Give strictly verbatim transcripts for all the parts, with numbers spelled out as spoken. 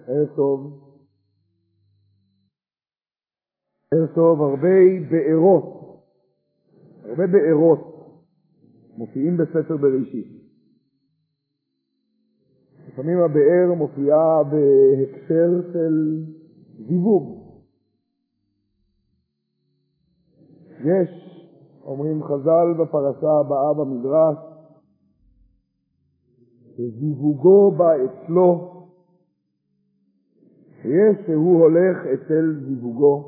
ערב טוב. ערב טוב. הרבה בארות, הרבה בארות מופיעים בספר בראשית. לפעמים הבאר מופיעה בהקשר של זיווג. יש, אומרים חז"ל בפרשה הבאה במדרש, שזיווגו בא אצלו, יש שהוא הולך אצל זיווגו.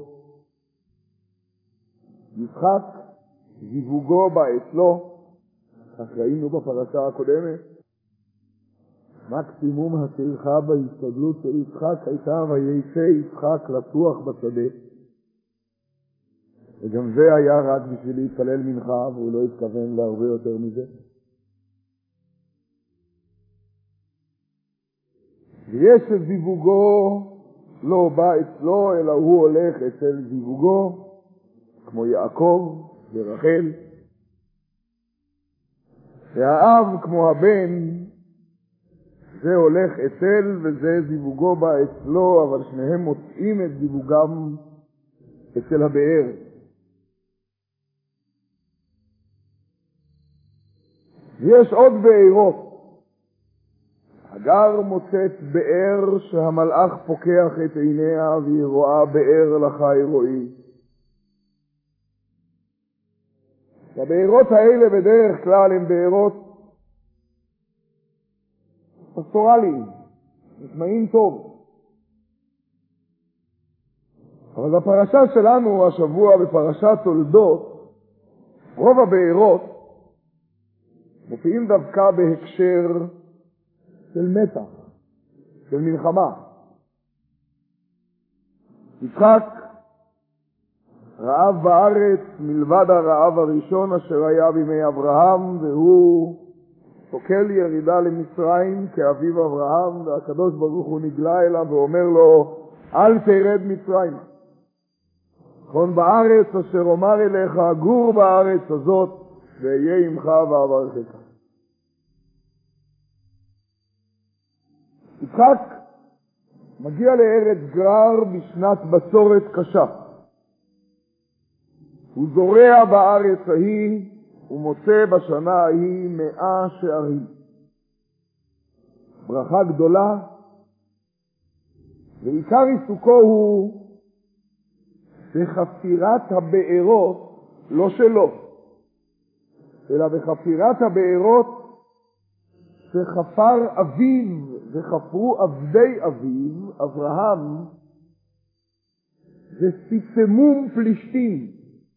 יצחק, זיווגו בא אצלו, כך ראינו בפרשה הקודמת. מקסימום הטרחה בהסתגלות של יצחק הייתה ויצא יצחק לצוח בשדה. וגם זה היה רק בשביל להתפלל מנחה, והוא לא התכוון להרבה יותר מזה. ויש שזיווגו לא בא אצלו, אלא הוא הולך אצל זיווגו, כמו יעקב ורחל. והאב כמו הבן, זה הולך אצל וזה זיווגו בא אצלו, אבל שניהם מוצאים את זיווגם אצל הבאר. ויש עוד בארות. הגר מוצאת באר שהמלאך פוקח את עיניה והיא רואה באר לחי רואי. הבארות האלה בדרך כלל הן בארות פסטורליים, נשמעים טוב. אבל בפרשה שלנו השבוע, בפרשת תולדות, רוב הבארות מופיעים דווקא בהקשר של מתח, של מלחמה. יצחק רעב בארץ מלבד הרעב הראשון אשר היה בימי אברהם, והוא תוקל ירידה למצרים כאביו אברהם, והקדוש ברוך הוא נגלה אליו ואומר לו, אל תרד מצרים. כון בארץ אשר אומר אליך, גור בארץ הזאת, ואהיה עמך ואברכך. יצחק מגיע לארץ גרר בשנת בצורת קשה. הוא זורע בארץ ההיא, ומוצא בשנה ההיא מאה שערים. ברכה גדולה, ועיקר עיסוקו הוא בחפירת הבארות, לא שלו, אלא בחפירת הבארות שחפר אביו וחפרו עבדי אביו, אברהם, וסיסמום פלישתים.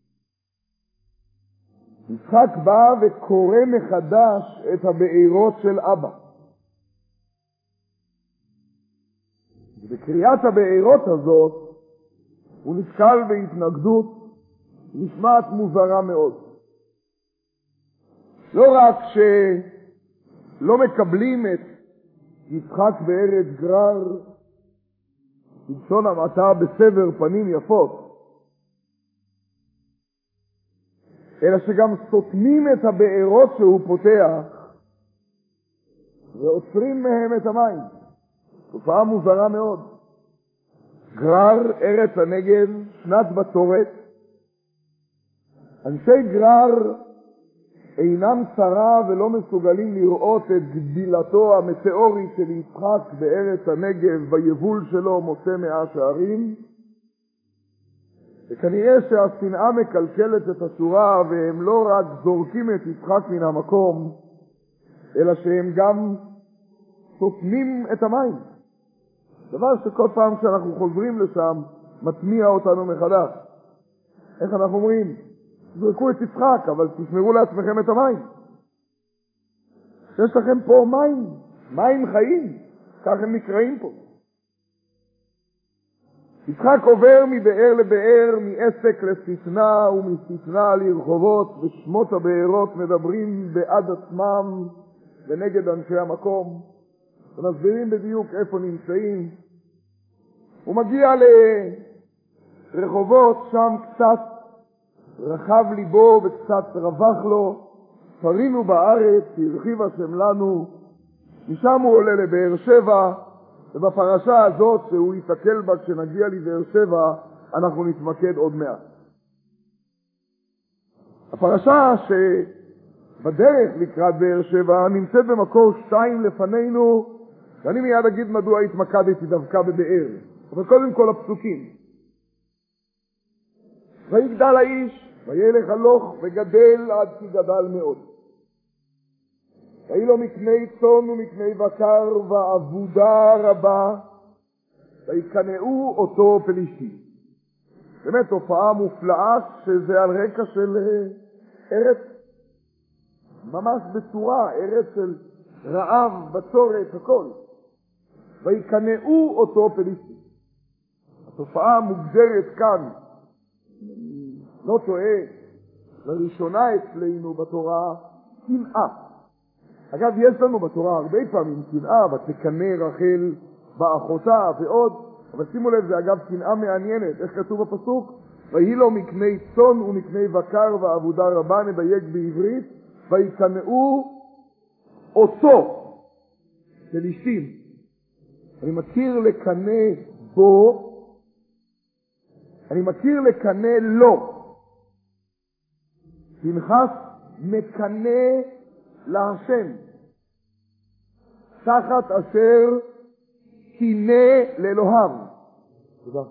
יצחק בא וקורא מחדש את הבארות של אבא. ובקריאת הבארות הזאת הוא נתקל בהתנגדות נשמעת מוזרה מאוד. לא רק שלא מקבלים את יצחק בארץ גרר בלשון המעטה בסבר פנים יפות, אלא שגם סותמים את הבארות שהוא פותח ועוצרים מהם את המים. תופעה מוזרה מאוד. גרר, ארץ הנגב, שנת בצורת. אנשי גרר אינם צרה ולא מסוגלים לראות את גדילתו המטאורית של יצחק בארץ הנגב, ביבול שלו מוצא מאה שערים. וכנראה שהשנאה מקלקלת את השורה, והם לא רק זורקים את יצחק מן המקום, אלא שהם גם סותמים את המים. דבר שכל פעם כשאנחנו חוזרים לשם, מטמיע אותנו מחדש. איך אנחנו אומרים? זרקו את יצחק, אבל תשמרו לעצמכם את המים. יש לכם פה מים, מים חיים, כך הם נקראים פה. יצחק עובר מבאר לבאר, מעסק לסתנה ומסתנה לרחובות, ושמות הבארות מדברים בעד עצמם ונגד אנשי המקום, ומסבירים בדיוק איפה נמצאים. הוא מגיע לרחובות, שם קצת רחב ליבו וקצת רווח לו, פרינו בארץ, הרחיב השם לנו. משם הוא עולה לבאר שבע, ובפרשה הזאת שהוא יתקל בה כשנגיע לבאר שבע, אנחנו נתמקד עוד מעט. הפרשה שבדרך לקראת באר שבע נמצאת במקור שתיים לפנינו, ואני מיד אגיד מדוע התמקדתי דווקא בבאר. אבל קודם כל הפסוקים. ויגדל האיש, וילך הלוך וגדל עד כי גדל מאוד. ויהי לו מקני צאן ומקני בקר ועבודה רבה, ויקנאו אותו פלישתים. באמת תופעה מופלאה שזה על רקע של ארץ ממש בצורה, ארץ של רעב, בצורת, הכל. ויקנאו אותו פלישתים. התופעה מוגדרת כאן, לא טועה, לראשונה אצלנו בתורה, קנאה. אגב, יש לנו בתורה הרבה פעמים קנאה, ותקנא רחל באחותה ועוד, אבל שימו לב, זה אגב קנאה מעניינת. איך כתוב בפסוק? ויהי לו מקני צאן ומקני בקר ועבודה רבה, נדייק בעברית, ויקנאו אותו פלישתים. אני מכיר לקנא בו, אני מכיר לקנא לו. פנחס מקנא להשם, תחת אשר קינא לאלוהיו. תודה.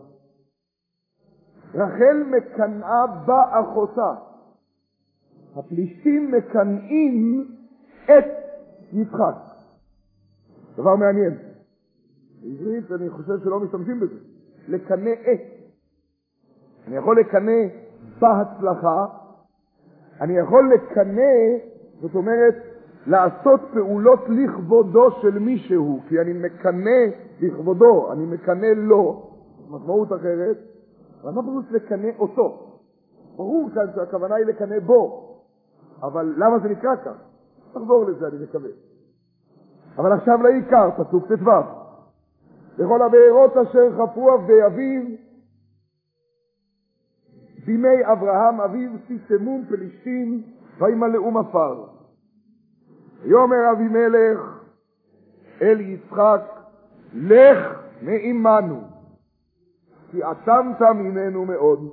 רחל מקנאה באחותה. הפלישתים מקנאים את יצחק. דבר מעניין. בעברית אני חושב שלא משתמשים בזה. לקנא את. אני יכול לקנא בהצלחה, אני יכול לקנא, זאת אומרת, לעשות פעולות לכבודו של מישהו, כי אני מקנא לכבודו, אני מקנא לו, משמעות אחרת, אבל מה פרוץ לקנא אותו? ברור כאן שהכוונה היא לקנא בו, אבל למה זה נקרא כך? תחזור לזה, אני מקווה. אבל עכשיו לעיקר, פסוק ט"ו. לכל הבארות אשר חפרו עבדי אביו, בימי אברהם אביו סיסמום פלישתים וימלאו מפר. ויאמר אבימלך אל יצחק, לך מעמנו, כי עצמת ממנו מאוד.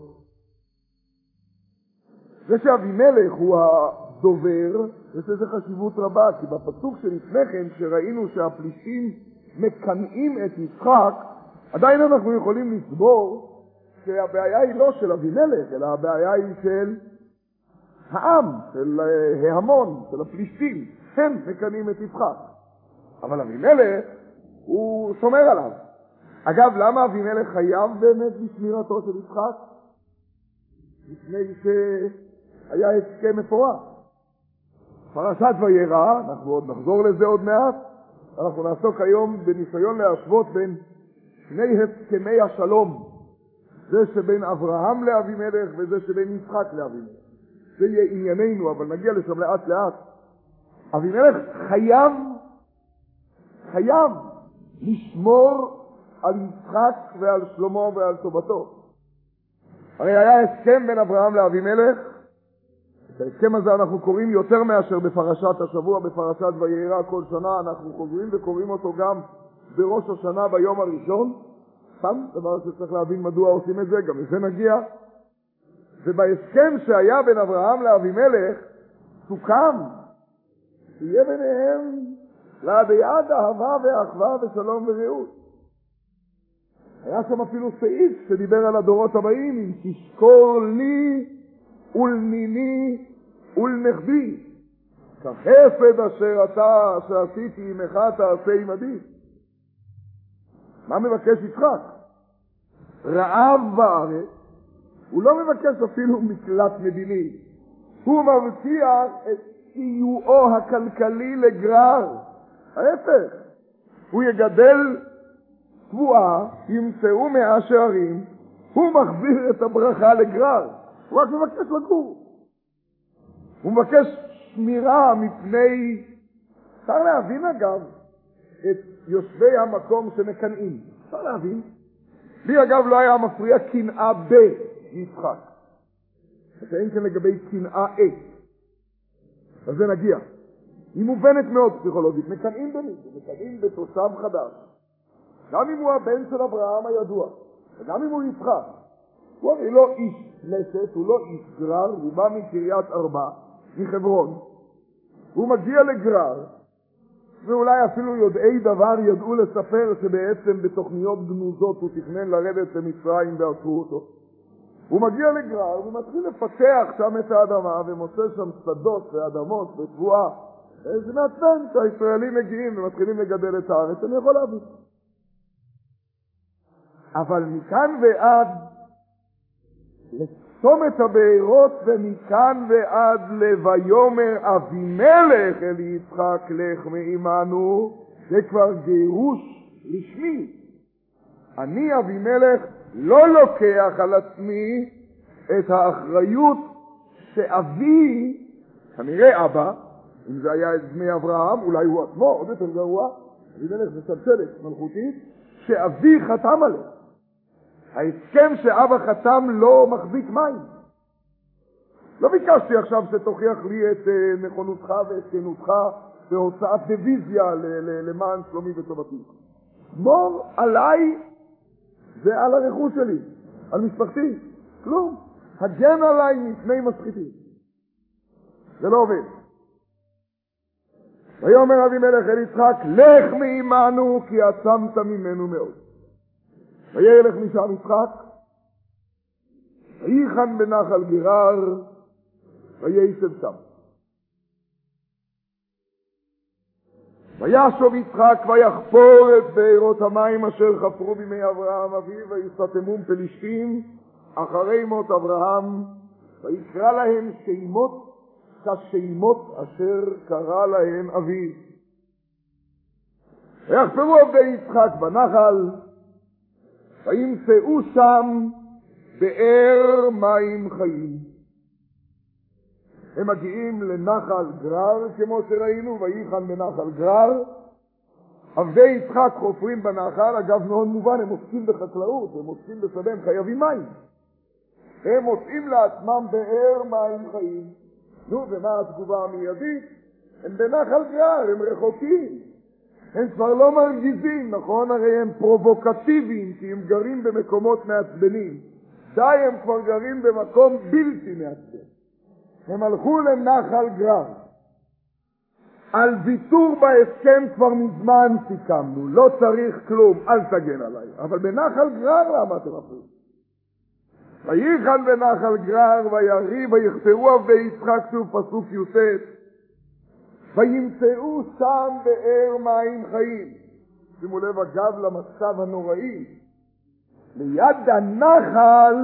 זה שאבימלך הוא הדובר, יש לזה חשיבות רבה, כי בפסוק שלפני כן, כשראינו שהפלישתים מקנאים את יצחק, עדיין אנחנו יכולים לסבור שהבעיה היא לא של אבימלך, אלא הבעיה היא של העם, של ההמון, של הפלישתים. הם מקנאים את יצחק. אבל אבימלך הוא שומר עליו. אגב, למה אבימלך חייב באמת בשמירתו של יצחק? לפני שהיה הסכם מפורש. פרשת וירא, אנחנו עוד נחזור לזה עוד מעט, אנחנו נעסוק היום בניסיון להשוות בין שני הסכמי השלום, זה שבין אברהם לאבימלך וזה שבין יצחק לאבימלך. זה יהיה ענייננו, אבל נגיע לשם לאט לאט. אבימלך חייב, חייב לשמור על יצחק ועל שלמה ועל טובתו. הרי היה הסכם בין אברהם לאבימלך, את ההסכם הזה אנחנו קוראים יותר מאשר בפרשת השבוע, בפרשת וירא כל שנה, אנחנו חוזרים וקוראים אותו גם בראש השנה ביום הראשון. סתם, דבר שצריך להבין מדוע עושים את זה, גם לזה נגיע. ובהסכם שהיה בין אברהם לאבימלך, סוכם שיהיה ביניהם לעד יד אהבה ואחווה ושלום ורעות. היה שם אפילו סעיף שדיבר על הדורות הבאים, אם תשקור לי ולניני ולנכדי, כחסד אשר אתה שעשיתי עמך תעשה עמדי. מה מבקש יצחק? רעב בארץ, הוא לא מבקש אפילו מקלט מדיני, הוא מבטיח את סיועו הכלכלי לגרר. ההפך, הוא יגדל תבואה, ימצאו מאה שערים, הוא מחזיר את הברכה לגרר. הוא רק מבקש לגור. הוא מבקש שמירה מפני, אפשר להבין אגב, את יושבי המקום שמקנאים. אפשר להבין. לי אגב לא היה מפריע קנאה ביצחק. שאין כן לגבי קנאה את. אז זה נגיע. היא מובנת מאוד פסיכולוגית. מקנאים בני, מקנאים בתושב חדש. גם אם הוא הבן של אברהם הידוע, וגם אם הוא יצחק. הוא הרי לא איש כנסת, הוא לא איש גרר, הוא בא מקריית ארבע, מחברון. הוא מגיע לגרר, ואולי אפילו יודעי דבר ידעו לספר שבעצם בתוכניות גנוזות הוא תכנן לרדת למצרים ועצרו אותו. הוא מגיע לגרר ומתחיל לפתח שם את האדמה ומוצא שם שדות ואדמות ותבואה. זה מעצבן שהישראלים מגיעים ומתחילים לגדל את הארץ, אני יכול להבין. אבל מכאן ועד לצומת הבארות ומכאן ועד לויאמר אבימלך אל יצחק לך מעמנו, זה כבר גירוש רשמי. אני אבימלך לא לוקח על עצמי את האחריות שאבי, כנראה אבא, אם זה היה את בני אברהם, אולי הוא עצמו, עוד יותר גרוע, אבימלך זה סלסלת מלכותית, שאבי חתם עליה. ההסכם שאבא חתם לא מחזיק מים. לא ביקשתי עכשיו שתוכיח לי את נכונותך ואת כנותך בהוצאת דיוויזיה למען שלומי וטובתי. מור עליי ועל הרכוש שלי, על משפחתי, כלום. הגן עליי מפני משחיתים. זה לא עובד. ויאמר אבימלך אל יצחק, לך מעמנו כי עצמת ממנו מאוד. וילך משם יצחק, ויחן בנחל גרר, וייסב שם. וישוב יצחק ויחפור את בארות המים אשר חפרו בימי אברהם אביו, ויסתתמום פלישתים אחרי מות אברהם, ויקרא להם שמות כשמות אשר קרא להם אביו. ויחפרו עבדי יצחק בנחל, וימצאו שם באר מים חיים. הם מגיעים לנחל גרר, כמו שראינו, ויחן בנחל גרר. עבדי יצחק חופרים בנחל, אגב מאוד מובן, הם עוסקים בחקלאות, הם עוסקים בשדה, הם חייבים מים. הם מוצאים לעצמם באר מים חיים. נו, ומה התגובה המיידית? הם בנחל גרר, הם רחוקים. הם כבר לא מרגיזים, נכון? הרי הם פרובוקטיביים, כי הם גרים במקומות מעצבנים. די, הם כבר גרים במקום בלתי מעצבן. הם הלכו לנחל גרר. על ויתור בהסכם כבר מזמן סיכמנו, לא צריך כלום, אל תגן עליי. אבל בנחל גרר למה אתם אפילו? ויחן בנחל גרר ויריב ויחפרו עבדי יצחק, שוב פסוק י"ט, וימצאו שם באר מים חיים. שימו לב אגב למצב הנוראי, ליד הנחל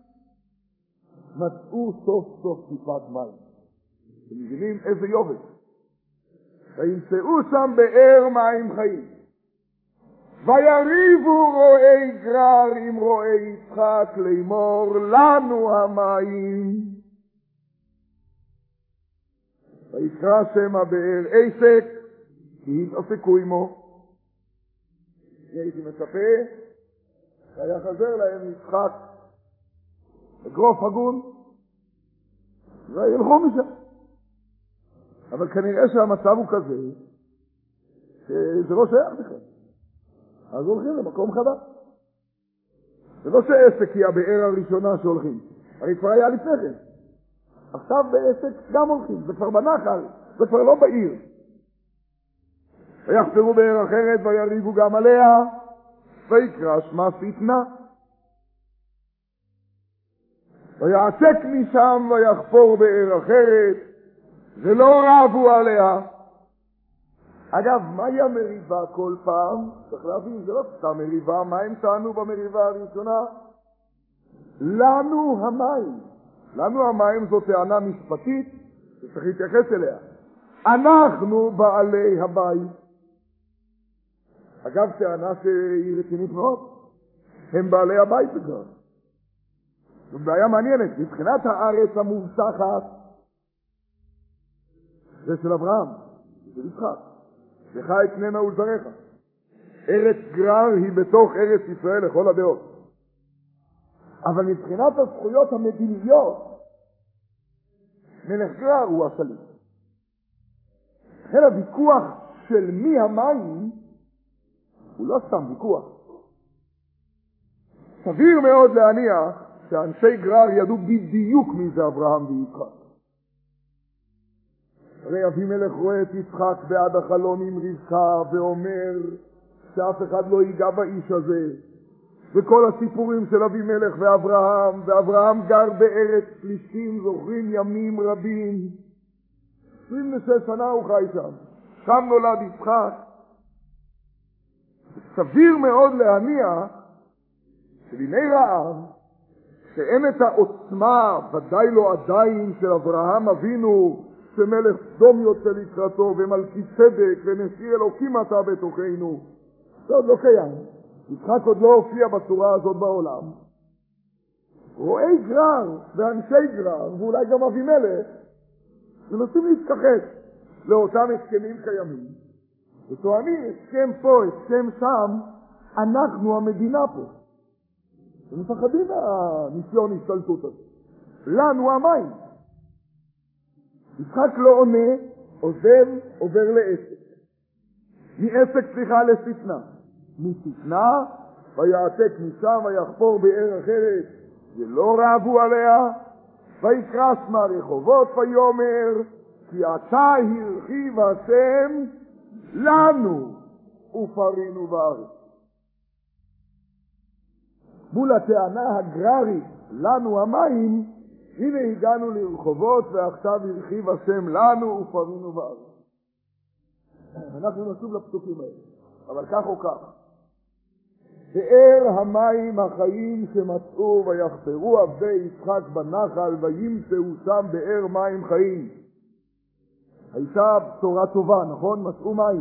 מצאו סוף סוף טיפת מים. אתם מבינים איזה יובש. וימצאו שם באר מים חיים. ויריבו רועי גרר עם רועי יצחק לאמור לנו המים. ויקרא שם הבאר עסק, כי התעסקו עמו. הייתי מצפה, והיה חזר להם יצחק אגרוף הגון, וילכו משם. אבל כנראה שהמצב הוא כזה, שזה לא שייך בכלל. אז הולכים למקום חדש. זה לא שעסק היא הבאר הראשונה שהולכים. הרי כבר היה לפני כן. עכשיו בעסק גם הולכים, זה כבר בנחל, זה כבר לא בעיר. ויחפרו באר אחרת ויריבו גם עליה, ויקרא שמה שטנה. ויעצק משם ויחפור באר אחרת, ולא רבו עליה. אגב, מהי המריבה כל פעם? צריך להבין, זה לא סתם מריבה. מה הם טענו במריבה הראשונה? לנו המים. לנו המים זו טענה משפטית שצריך להתייחס אליה. אנחנו בעלי הבית. אגב, טענה שהיא רצינית מאוד. הם בעלי הבית בכלל. זאת בעיה מעניינת. מבחינת הארץ המובטחת, זה של אברהם, זה של יצחק. לך אתננה ולזרעך. ארץ גרר היא בתוך ארץ ישראל לכל הדעות. אבל מבחינת הזכויות המדיניות, מלך גרר הוא השליט. לכן הוויכוח של מי המים הוא לא סתם ויכוח. סביר מאוד להניח שאנשי גרר ידעו בדיוק מי זה אברהם ויצחק. הרי אבימלך רואה את יצחק בעד החלון עם רבקה ואומר שאף אחד לא ייגע באיש הזה, וכל הסיפורים של אבימלך ואברהם, ואברהם גר בארץ פלישתים, זוכרים ימים רבים, עשרים ושש שנה הוא חי שם, שם נולד יצחק. סביר מאוד להניח שבימי רעב, שאין את העוצמה, ודאי לא עדיין, של אברהם אבינו, שמלך סדום יוצא לקראתו, ומלכי צדק, ונשיא אלוקים אתה בתוכנו, זה עוד לא קיים. יצחק עוד לא הופיע בצורה הזאת בעולם. רואי גרר ואנשי גרר, ואולי גם אבימלך, מנסים להתכחש לאותם הסכמים קיימים, וטוענים הסכם פה, הסכם שם, אנחנו המדינה פה. ומפחדים מהניסיון השתלטות הזה. לנו המים. יצחק לא עונה, עוזב, עובר לעסק. מעסק סליחה לשטנה. משטנה, ויעתק משם, ויחפור באר אחרת, ולא רעבו עליה, ויקרא שמה רחובות, ויאמר, כי אתה הרחיב השם לנו, ופרינו בארץ. מול הטענה הגררית, לנו המים, הנה הגענו לרחובות, ועכשיו הרחיב השם לנו, ופרינו בארץ. אנחנו נשוב לפסוקים האלה, אבל כך או כך. באר המים החיים שמצאו, ויחפרו עבדי יצחק בנחל, וימצאו שם באר מים חיים. הייתה בשורה טובה, נכון? מצאו מים.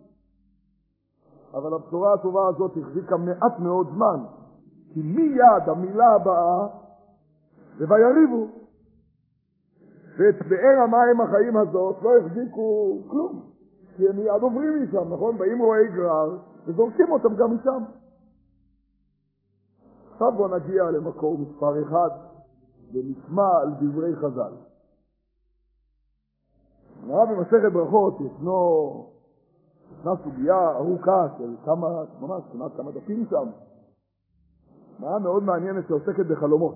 אבל הבשורה הטובה הזאת החזיקה מעט מאוד זמן. כי מיד המילה הבאה זה ויריבו. ואת באר המים החיים הזאת לא החזיקו כלום. כי הם מיד עוברים משם, נכון? באים רואי גרר וזורקים אותם גם משם. עכשיו בוא נגיע למקור מספר אחד ונשמע על דברי חז"ל. נראה במסכת ברכות ישנו ישנה סוגיה ארוכה של כמה, ממש כמעט כמה דפים שם. נראה מאוד מעניינת שעוסקת בחלומות.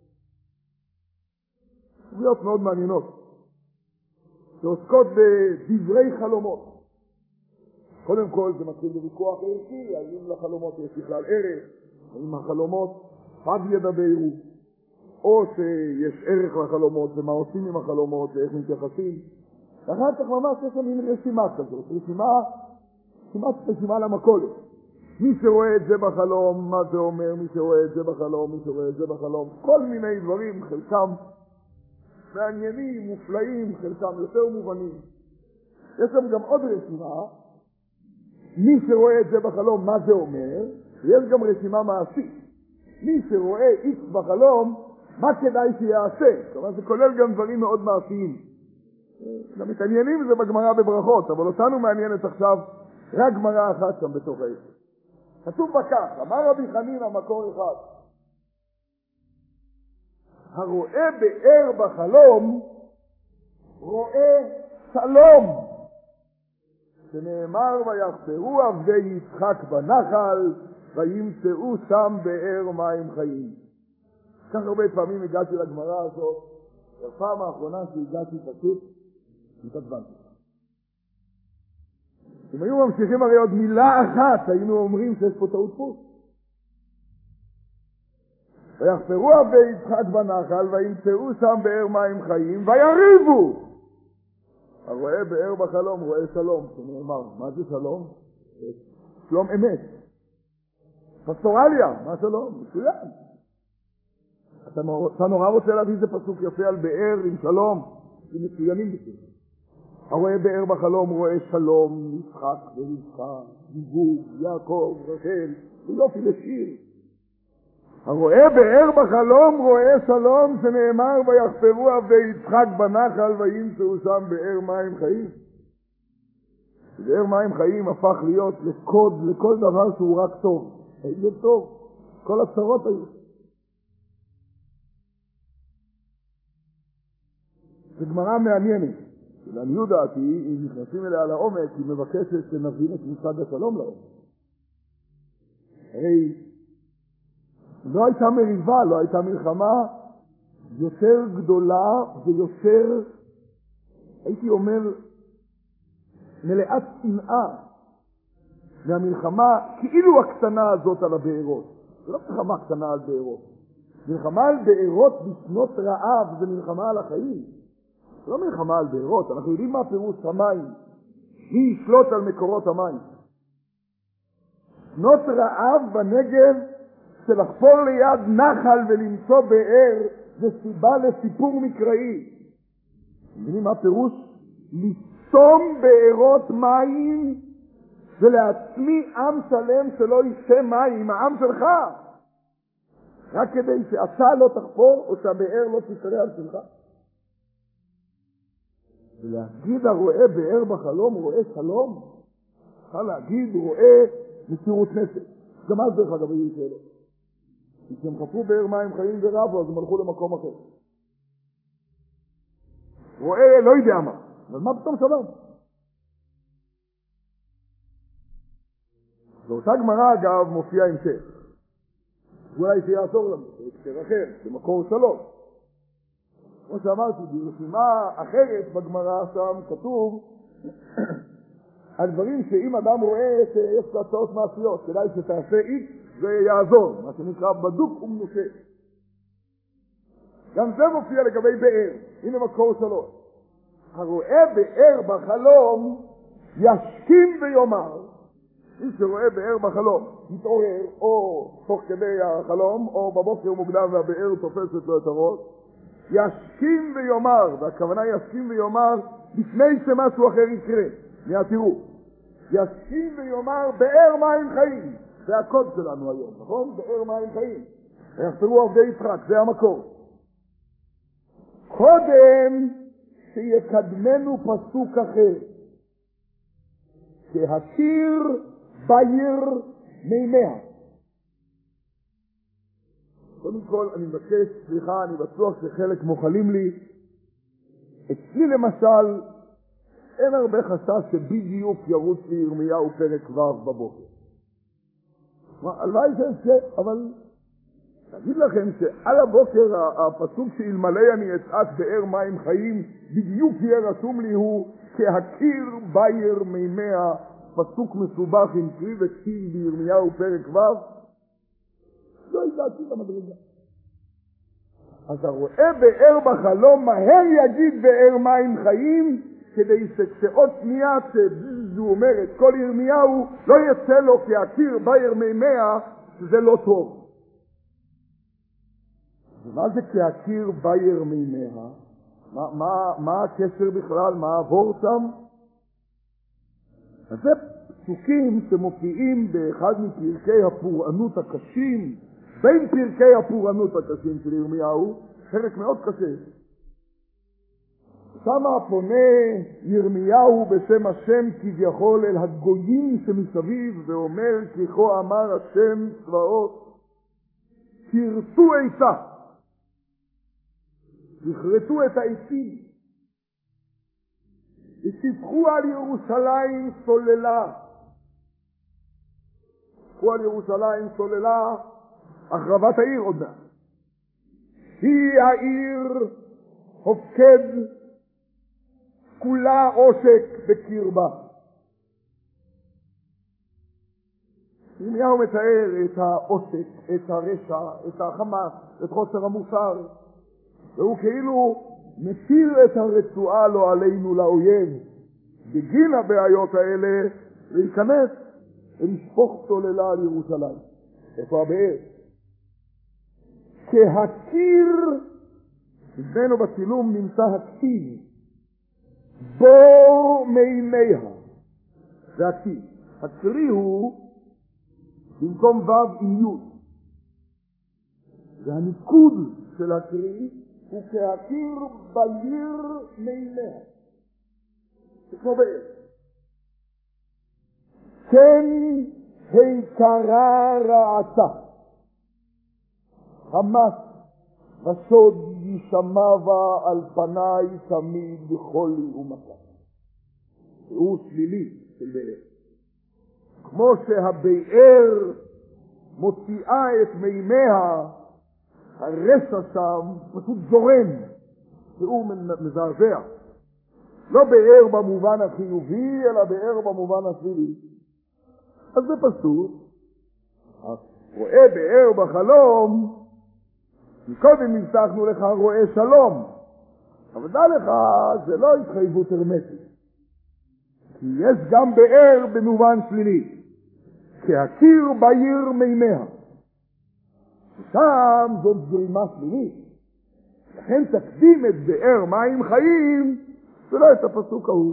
סוגיות מאוד מעניינות שעוסקות בדברי חלומות. קודם כל זה מתחיל בוויכוח ערכי, האם לחלומות יש בכלל ערך, האם החלומות חד ידברו, או שיש ערך לחלומות ומה עושים עם החלומות ואיך מתייחסים. ואחר כך ממש יש לנו רשימה כזאת, רשימה, כמעט רשימה למכולת. מי שרואה את זה בחלום, מה זה אומר, מי שרואה את זה בחלום, מי שרואה את זה בחלום, כל מיני דברים, חלקם מעניינים, מופלאים, חלקם יותר מובנים. יש שם גם עוד רשימה, מי שרואה את זה בחלום, מה זה אומר, ויש גם רשימה מעשית. מי שרואה איקס בחלום, מה כדאי שיעשה? כלומר, זה כולל גם דברים מאוד מעשיים. גם מתעניינים זה בגמרא בברכות, אבל אותנו מעניינת עכשיו רק גמרא אחת שם בתוך העסק. כתוב בכך, אמר רבי חנינא מקור אחד, הרואה באר בחלום, רואה שלום. שנאמר ויחפרו עבדי יצחק בנחל, וימצאו שם באר מים חיים. כך הרבה פעמים הגעתי לגמרא הזאת, בפעם האחרונה שהגעתי פשוט, התעצבנתי. אם היו ממשיכים הרי עוד מילה אחת, היינו אומרים שיש פה טעות דפוס. ויחפרו עבדי יצחק בנחל, וימצאו שם באר מים חיים, ויריבו. הרואה באר בחלום, רואה שלום. שנאמר, מה זה שלום? שלום אמת. פסטורליה, מה שלום? מצוין. אתה, אתה נורא רוצה להביא איזה פסוק יפה על באר עם שלום, עם מצוינים בסדר. הרואה באר בחלום רואה שלום, יצחק ורבקה, זיווג, יעקב, רחל, ויופי לשיר. הרואה באר בחלום רואה שלום, שנאמר ויחפרו עבדי יצחק בנחל, וימצאו שם באר מים חיים. באר מים חיים הפך להיות לקוד לכל דבר שהוא רק טוב. איזה טוב, כל הצרות היו. זו גמרא מעניינת. לעניות דעתי, אם נכנסים אליה לעומק, היא מבקשת שנבין את מושג השלום לעומק. הרי לא הייתה מריבה, לא הייתה מלחמה יותר גדולה ויותר, הייתי אומר, מלאת שנאה מהמלחמה כאילו הקטנה הזאת על הבארות. זה לא מלחמה קטנה על בארות. מלחמה על בארות בשנות רעב זה מלחמה על החיים. זה לא מלחמה על בארות. אנחנו יודעים מה פירוש המים. מי ישלוט על מקורות המים? שנות רעב בנגב שלחפור ליד נחל ולמצוא באר זה סיבה לסיפור מקראי. יודעים מה פירוש? לסתום בארות מים ולעצמי עם שלם שלא ישתה מים, העם שלך. רק כדי שאתה לא תחפור או שהבאר לא תשרה על שלך. ולהגיד הרואה באר בחלום רואה שלום. צריכה להגיד רואה מסירות נפש. גם אז דרך אגב היו שאלות. כשהם חפרו באר מים חיים ורבו אז הם הלכו למקום אחר. רואה לא יודע מה. אבל מה פתאום שלום? באותה גמרא אגב מופיע המשך. אולי שיעזור לנו, בהקשר אחר, במקור שלום. כמו שאמרתי, ברשימה אחרת בגמרא שם כתוב על דברים שאם אדם רואה שיש לו הצעות מעשיות, כדאי שתעשה איקס זה יעזור, מה שנקרא בדוק ומנושה. גם זה מופיע לגבי באר, הנה מקור שלום. הרואה באר בחלום ישכים ויאמר, מי שרואה באר בחלום יתעורר או תוך כדי החלום או בבוקר מוקדם והבאר תופסת לו את הראש, ישכים ויאמר, והכוונה ישכים ויאמר לפני שמשהו אחר יקרה. מיד תראו, ישכים ויאמר באר מים חיים, זה הקוד שלנו היום, נכון? באר מים חיים, יחזרו עובדי יצחק, זה המקור. קודם שיקדמנו פסוק אחר, שהשיר בעיר מימיה. קודם כל אני מבקש סליחה, אני בטוח שחלק מוכלים לי. אצלי למשל אין הרבה חשש שבדיוק ירוץ לי ירמיהו פרק ו' בבוקר. הלוואי שזה, אבל אגיד לכם שעל הבוקר הפסוק שאלמלא אני אצעק באר מים חיים בדיוק יהיה רשום לי הוא כהכיר בעיר מימיה, פסוק מסובך עם קריא וכתיב בירמיהו פרק ו', לא ידעתי את המדרגה. אז הרואה באר בחלום מהר יגיד באר מים חיים, כדי שכשעוד שנייה שזו אומרת כל ירמיהו לא יצא לו כהכיר בעיר מימיה, שזה לא טוב. ומה זה כהכיר בעיר מימיה? מה, מה, מה הקשר בכלל? מה עבור שם? אז זה פסוקים שמופיעים באחד מפרקי הפורענות הקשים, בין פרקי הפורענות הקשים של ירמיהו, חלק מאוד קשה. שמה פונה ירמיהו בשם השם כביכול אל הגויים שמסביב, ואומר כי כה אמר השם צבאות, תרצו עצה, תכרתו את העצים, ותפחו על ירושלים סוללה. תפחו על ירושלים סוללה, החרבת העיר עוד מעט. היא העיר הופקד כולה עושק בקרבה. ירמיהו מתאר את העושק, את הרשע, את החמאס, את חוסר המוסר, והוא כאילו מטיל את הרצועה לא עלינו לאויב בגין הבעיות האלה להיכנס ולשפוך סוללה על ירושלים. איפה הבאר? כהכיר, אצלנו בצילום נמצא הכתיב, בור מימיה. זה הכתיב. הקרי הוא במקום ו' עם י'. והניקוד של הקרי הוא כהכיר בעיר מימיה. זה כמו באר. כן היקרה רעתה, חמס ושוד ישמע בה על פניי תמיד בחולי ומכה. הוא שלילי של באר. כמו שהבאר מוציאה את מימיה, הרשע שם פשוט זורם, הוא מזעזע. לא באר במובן החיובי, אלא באר במובן השלילי. אז זה פשוט. רואה באר בחלום, קודם הבטחנו לך רואה שלום. אבל דע לך, זה לא התחייבות הרמטית. כי יש גם באר במובן שלילי. כהקיר בעיר מימיה. שם זאת זרימה שלילית. לכן תקדים את באר מים חיים, ולא את הפסוק ההוא.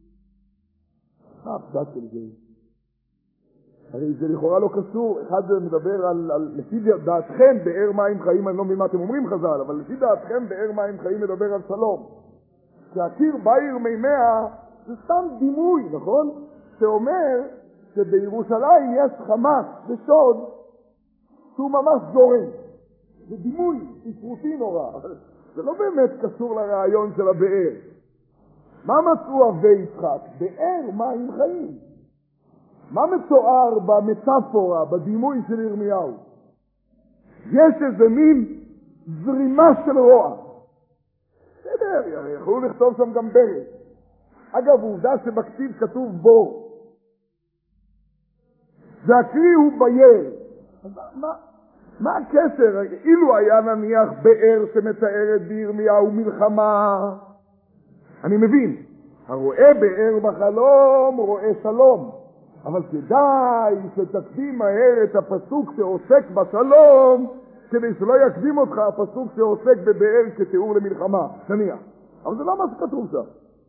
מה הפשט של זה? הרי זה לכאורה לא קשור. אחד מדבר על, על לפי דעתכם באר מים חיים, אני לא מבין מה אתם אומרים חז"ל, אבל לפי דעתכם באר מים חיים מדבר על שלום. שהקיר בעיר מימיה זה סתם דימוי, נכון? שאומר שבירושלים יש חמאס ושוד שהוא ממש זורם. זה דימוי ספרותי נורא, אבל זה לא באמת קשור לרעיון של הבאר. מה מצאו אבי יצחק? באר מים חיים. מה מתואר במטאפורה, בדימוי של ירמיהו? יש איזה מין זרימה של רוע. בסדר, יכולו לכתוב שם גם ברד. אגב, עובדה שבכתיב כתוב בור. והקריא הוא בייר. מה, מה הקשר? אילו היה נניח באר שמתארת בירמיהו מלחמה, אני מבין. הרואה באר בחלום רואה שלום. אבל כדאי שתקדים מהר את הפסוק שעוסק בשלום, כדי שלא יקדים אותך הפסוק שעוסק בבאר כתיאור למלחמה, נניח. אבל זה לא מה שכתוב שם.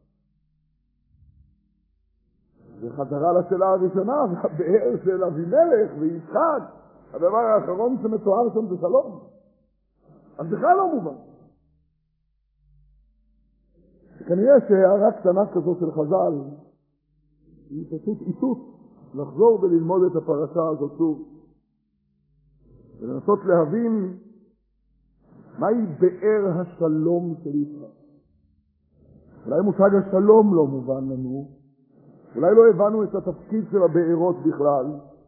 זה חזרה לשאלה הראשונה, והבאר של אבימלך ויצחק, הדבר האחרון שמתואר שם זה שלום. אז בכלל לא מובן. כנראה שהערה קטנה כזו של חז"ל, היא פשוט איתות לחזור וללמוד את הפרשה הזאת שוב, ולנסות להבין מהי באר השלום של יצחק. אולי מושג השלום לא מובן לנו, אולי לא הבנו את התפקיד של הבארות בכלל.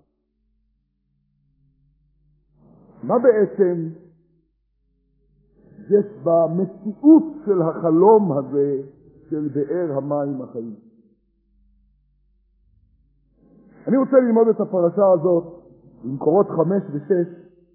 מה בעצם יש במציאות של החלום הזה של באר המים החיים? אני רוצה ללמוד את הפרשה הזאת במקורות חמש ושש.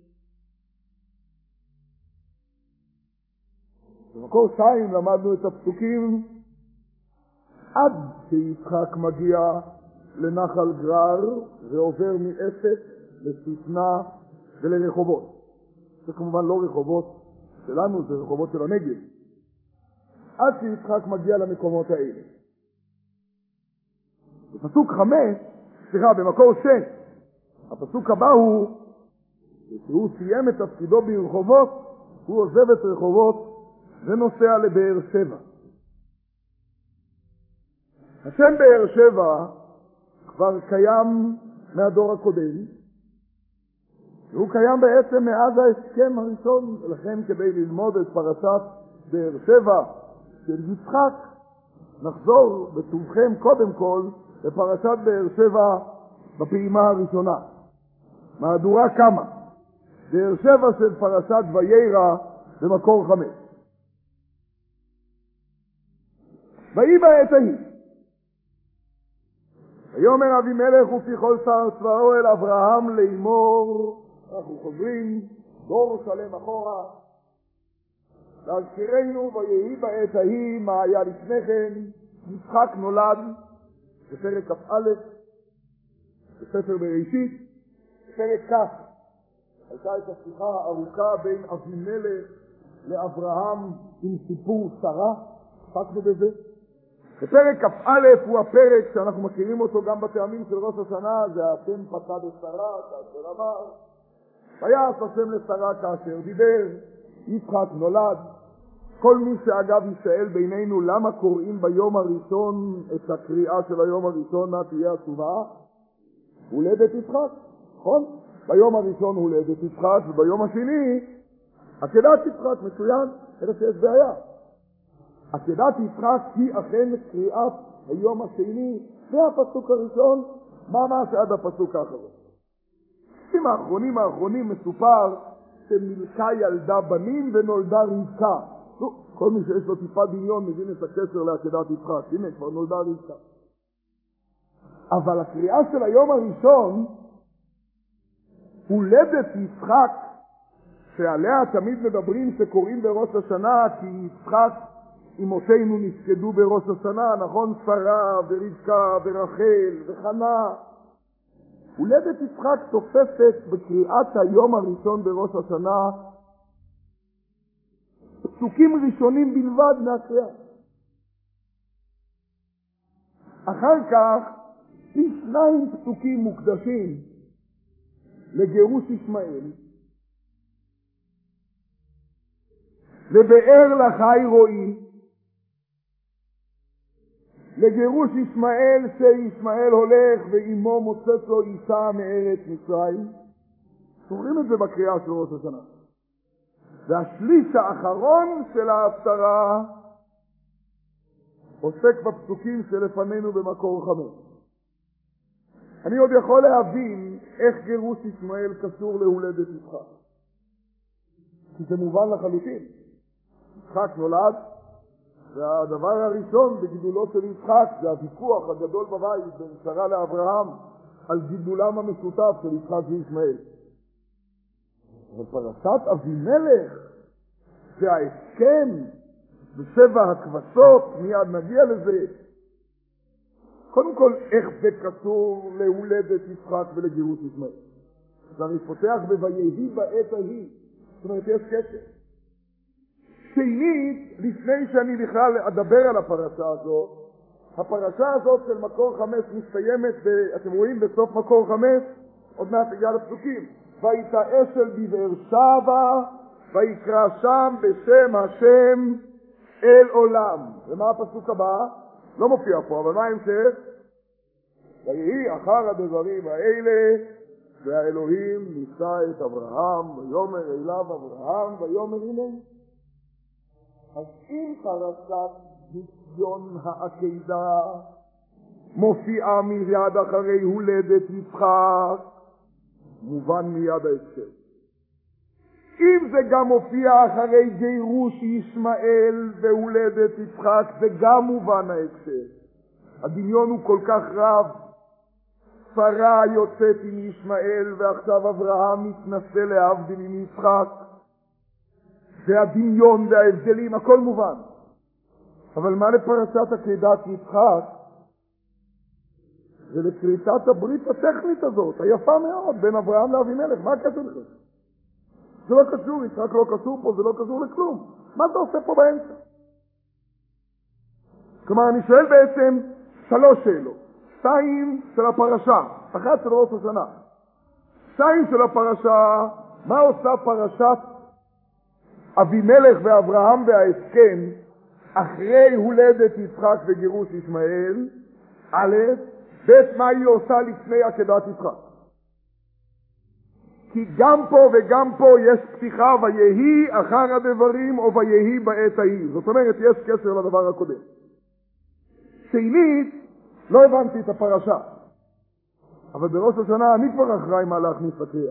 במקור שתיים למדנו את הפסוקים עד שיצחק מגיע לנחל גרר ועובר מאפס לשטנה ולרחובות. זה כמובן לא רחובות שלנו, זה רחובות של הנגב. עד שיצחק מגיע למקומות האלה. בפסוק חמש, סליחה, במקור שש, הפסוק הבא הוא, שהוא סיים את תפקידו ברחובות, הוא עוזב את רחובות ונוסע לבאר שבע. השם באר שבע כבר קיים מהדור הקודם, והוא קיים בעצם מאז ההסכם הראשון, ולכן כדי ללמוד את פרשת באר שבע של יצחק, נחזור בטובכם קודם כל לפרשת באר שבע בפעימה הראשונה. מהדורה כמה? באר שבע של פרשת ויירא במקור חמש. ויהי בעת ההיא, ויאמר אבימלך ופי כל שר צבאו אל אברהם לאמור, אנחנו חוזרים דור שלם אחורה, להזכירנו ויהי בעת ההיא מה היה לפני כן. יצחק נולד בפרק כ"א בספר בראשית, בפרק כ' הייתה את השיחה הארוכה בין אבימלך לאברהם עם סיפור שרה, עסקנו בזה. בפרק כ"א הוא הפרק שאנחנו מכירים אותו גם בטעמים של ראש השנה, זה אתם פקד לשרה כאשר אמר, ויעש השם לשרה כאשר דיבר. יצחק נולד. כל מי שאגב ישאל בינינו למה קוראים ביום הראשון את הקריאה של היום הראשון, מה תהיה התשובה? הולדת יצחק, נכון? ביום הראשון הולדת יצחק, וביום השני עקדת יצחק, מצוין, אלא שיש בעיה. עקדת יצחק היא אכן קריאת היום השני, זה הפסוק הראשון, ממש עד הפסוק האחרון. בפסוקים האחרונים האחרונים מסופר שמילכה ילדה בנים ונולדה רבקה. כל מי שיש לו טיפה דמיון מבין את הקשר לעקדת יצחק. הנה, כבר נולדה רבקה. אבל הקריאה של היום הראשון, הולדת יצחק, שעליה תמיד מדברים שקוראים בראש השנה, כי יצחק אמותינו נפקדו בראש השנה, נכון? שרה ורבקה ורחל וחנה. הולדת יצחק תופסת בקריאת היום הראשון בראש השנה פסוקים ראשונים בלבד מהקריאה. אחר כך פי שניים פסוקים מוקדשים לגירוש ישמעאל, לבאר לחי רועי, לגירוש ישמעאל, שישמעאל הולך ואימו מוצאת לו אישה מארץ מצרים. קוראים את זה בקריאה של ראש השנה. והשליש האחרון של ההפטרה עוסק בפסוקים שלפנינו במקור חמש. אני עוד יכול להבין איך גירוש ישמעאל קשור להולדת יצחק, כי זה מובן לחלוטין. יצחק נולד, והדבר הראשון בגידולו של יצחק זה הוויכוח הגדול בבית בין שרה לאברהם על גידולם המשותף של יצחק וישמעאל. אבל פרשת אבימלך זה ההסכם בשבע הכבשות, מיד נגיע לזה. קודם כל, איך זה קשור להולדת יצחק ולגירוש ישמעאל? אז אני פותח ב"ויהי בעת ההיא", זאת אומרת יש קשר. שנית, לפני שאני בכלל אדבר על הפרשה הזאת, הפרשה הזאת של מקור חמש מסתיימת, אתם רואים בסוף מקור חמש, עוד מעט הגיע לפסוקים, ויתא אשל בבאר שבע, ויקרא שם בשם השם אל עולם. ומה הפסוק הבא? לא מופיע פה, אבל מה המשך? ויהי אחר הדברים האלה, והאלוהים נישא את אברהם, ויאמר אליו אברהם, ויאמר הנה. אז אם פרשת גידיון העקדה מופיעה מיד אחרי הולדת יצחק, מובן מיד ההקשר. אם זה גם מופיע אחרי גירוש ישמעאל והולדת יצחק, זה גם מובן ההקשר. הדמיון הוא כל כך רב. שרה יוצאת עם ישמעאל ועכשיו אברהם מתנשא להבדיל עם יצחק. זה הדמיון וההבדלים, הכל מובן. אבל מה לפרשת עקדת יצחק? זה לכריתת הברית הטכנית הזאת, היפה מאוד, בין אברהם לאבימלך. מה הקשר לזה? זה לא קשור, יצחק לא קשור פה, זה לא קשור לכלום. מה אתה עושה פה באמצע? כלומר, אני שואל בעצם שלוש שאלות. שתיים של הפרשה, אחת של ראש השנה. שתיים של הפרשה, מה עושה פרשת אבימלך ואברהם וההסכם אחרי הולדת יצחק וגירוש ישמעאל? א', ב', מה היא עושה לפני עקדת יצחק? כי גם פה וגם פה יש פתיחה ויהי אחר הדברים או ויהי בעת ההיא. זאת אומרת, יש קשר לדבר הקודם. שנית, לא הבנתי את הפרשה. אבל בראש השנה אני כבר אחראי מה להכניס לקריאה.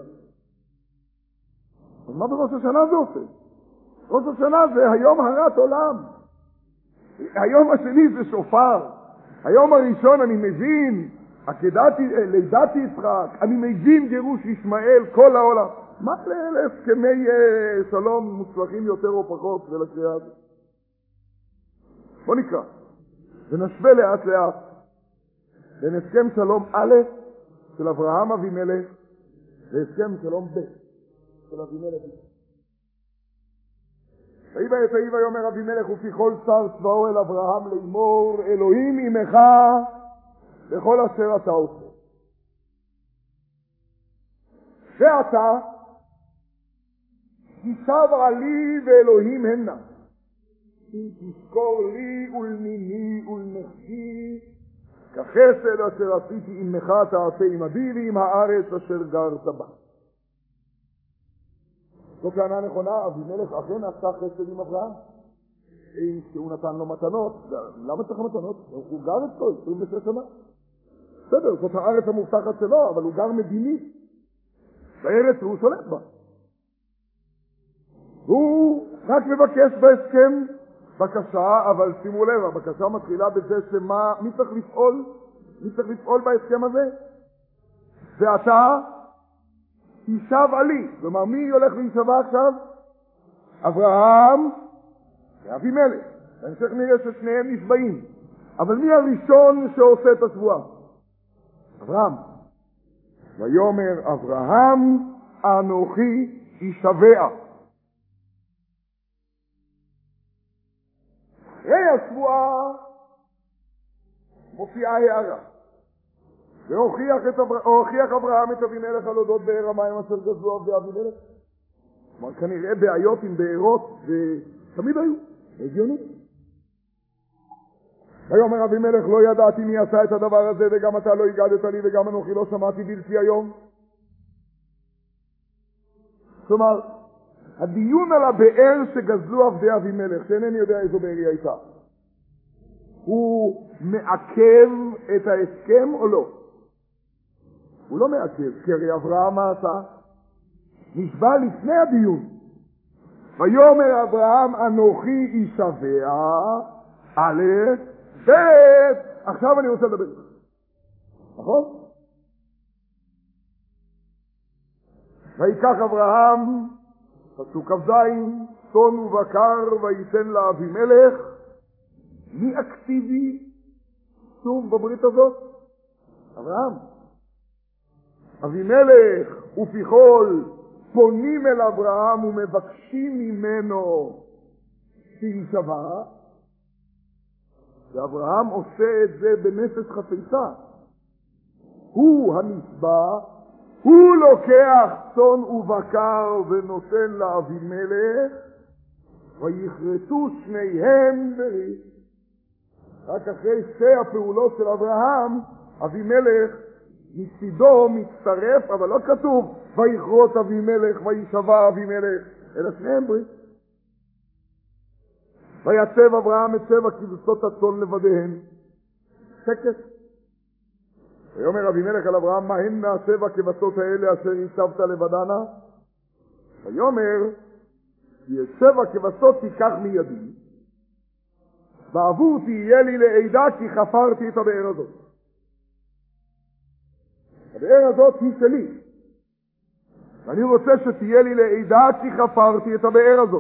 אז מה בראש השנה זה עושה? ראש השנה זה היום הרת עולם. היום השני זה שופר. היום הראשון אני מבין עקדת לידת יצחק, אני מבין גירוש ישמעאל, כל העולם. מה להסכמי שלום מוצלחים יותר או פחות ולקריאה הזאת? בוא נקרא ונשווה לאט לאט בין הסכם שלום א' של אברהם אבימלך והסכם שלום ב' של אבימלך. ויהי בעת ההיא ויאמר אבימלך ופי כל שר צבאו אל אברהם לאמור אלוהים עמך בכל אשר אתה עושה. ועתה תשב עלי ואלוהים הנה, אם תזכור לי ולניני ולנכדי כחסד אשר עשיתי עמך תעשה עמדי ועם הארץ אשר גרת בה. זו טענה נכונה, אבימלך אכן עשה חסד עם אברהם. אם שהוא נתן לו מתנות, למה צריך מתנות? הוא גר אצלו עשרים ושש שנה. בסדר, זאת הארץ המובטחת שלו, אבל הוא גר מדינית. בארץ הוא שולט בה. הוא רק מבקש בהסכם בקשה, אבל שימו לב, הבקשה מתחילה בזה שמה, מי צריך לפעול? מי צריך לפעול בהסכם הזה? ואתה יישב עלי. כלומר, מי הולך להישבע עכשיו? אברהם ואבימלך. בהמשך נראה ששניהם נשבעים. אבל מי הראשון שעושה את השבועה? אברהם. ויאמר אברהם אנוכי יישבע. אחרי השבועה מופיעה הערה. והוכיח את אבר... הוכיח אברהם את אבימלך על אודות באר המים אשר גזלו עבדי אבימלך. כלומר, כנראה בעיות עם בארות, ותמיד היו, הגיוני. ויאמר אבימלך לא ידעתי מי עשה את הדבר הזה, וגם אתה לא הגדת לי, וגם אנוכי לא שמעתי בלתי היום. כלומר, הדיון על הבאר שגזלו עבדי אבימלך, שאינני יודע איזו באר היא הייתה, הוא מעכב את ההסכם או לא? הוא לא מעכב, כי הרי אברהם מה עשה? נשבע לפני הדיון. ויאמר אברהם אנוכי יישבע, א', ב', עכשיו אני רוצה לדבר. נכון? ויקח אברהם, פסוק כ"ז, צאן ובקר וייתן לאבימלך. מי אקטיבי שוב בברית הזאת? אברהם. אבימלך ופיחול פונים אל אברהם ומבקשים ממנו שיישבע, ואברהם עושה את זה בנפש חפצה. הוא הנשבע, הוא לוקח צאן ובקר ונותן לאבימלך, ויכרתו שניהם ברית. רק אחרי שתי הפעולות של אברהם, אבימלך מצידו מצטרף, אבל לא כתוב ויכרות אבימלך וישבע אבימלך, אלא שניהם ברית. ויצב אברהם את שבע כבשות הצאן לבדיהן. שקט. ויאמר אבימלך על אברהם, מה הן מהשבע כבשות האלה אשר הצבת לבדנה? ויאמר, יש שבע כבשות תיקח מידי, בעבור תהיה לי לעדה כי חפרתי את הבאר הזאת. הבאר הזאת היא שלי, ואני רוצה שתהיה לי לעדה כי חפרתי את הבאר הזאת.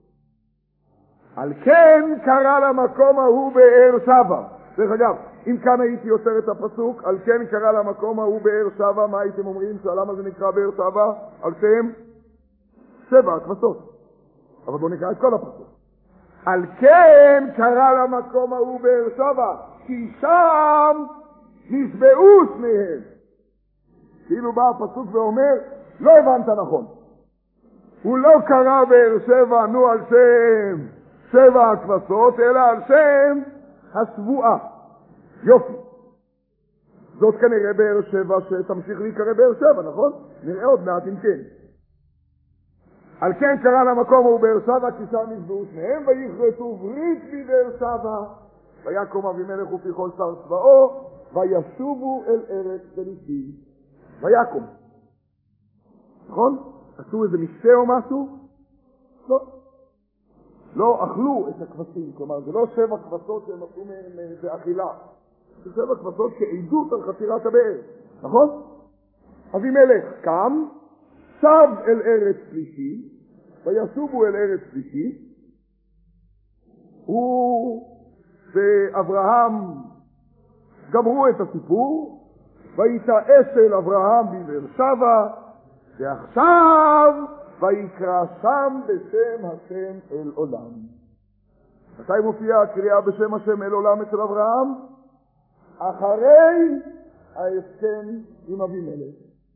על כן קרא למקום ההוא באר שבע. דרך אגב, אם כאן הייתי יוצר את הפסוק, על כן קרא למקום ההוא באר שבע, מה הייתם אומרים? למה זה נקרא באר שבע? על שם שבע הכבשות. אבל בואו נקרא את כל הפסוק. על כן קרא למקום ההוא באר שבע, כי שם נשבעו שניהם. כאילו בא הפסוק ואומר, לא הבנת נכון. הוא לא קרא באר שבע, נו על שם שבע הכבשות, אלא על שם השבועה. יופי. זאת כנראה באר שבע שתמשיך להיקרא באר שבע, נכון? נראה עוד מעט אם כן. על כן קרא למקום הוא באר שבע, כי שם נשבעו שניהם, ויכרתו ברית בבאר שבע, ויקום אבימלך ופיחול שר צבאו, וישובו אל ארץ פלישתים. ויקום. נכון? עשו איזה משתה או משהו? לא. לא אכלו את הכבשים, כלומר זה לא שבע כבשות שהם עשו באכילה, זה שבע כבשות כעדות על חפירת הבאר, נכון? אבימלך קם, שב אל ארץ פלישתים, וישובו אל ארץ פלישתים, הוא ואברהם גמרו את הסיפור, ויתעש אל אברהם בבאר שבע, ועכשיו ויקרא שם בשם השם אל עולם. מתי מופיעה הקריאה בשם השם אל עולם אצל אברהם? אחרי ההסכם עם אבימלך.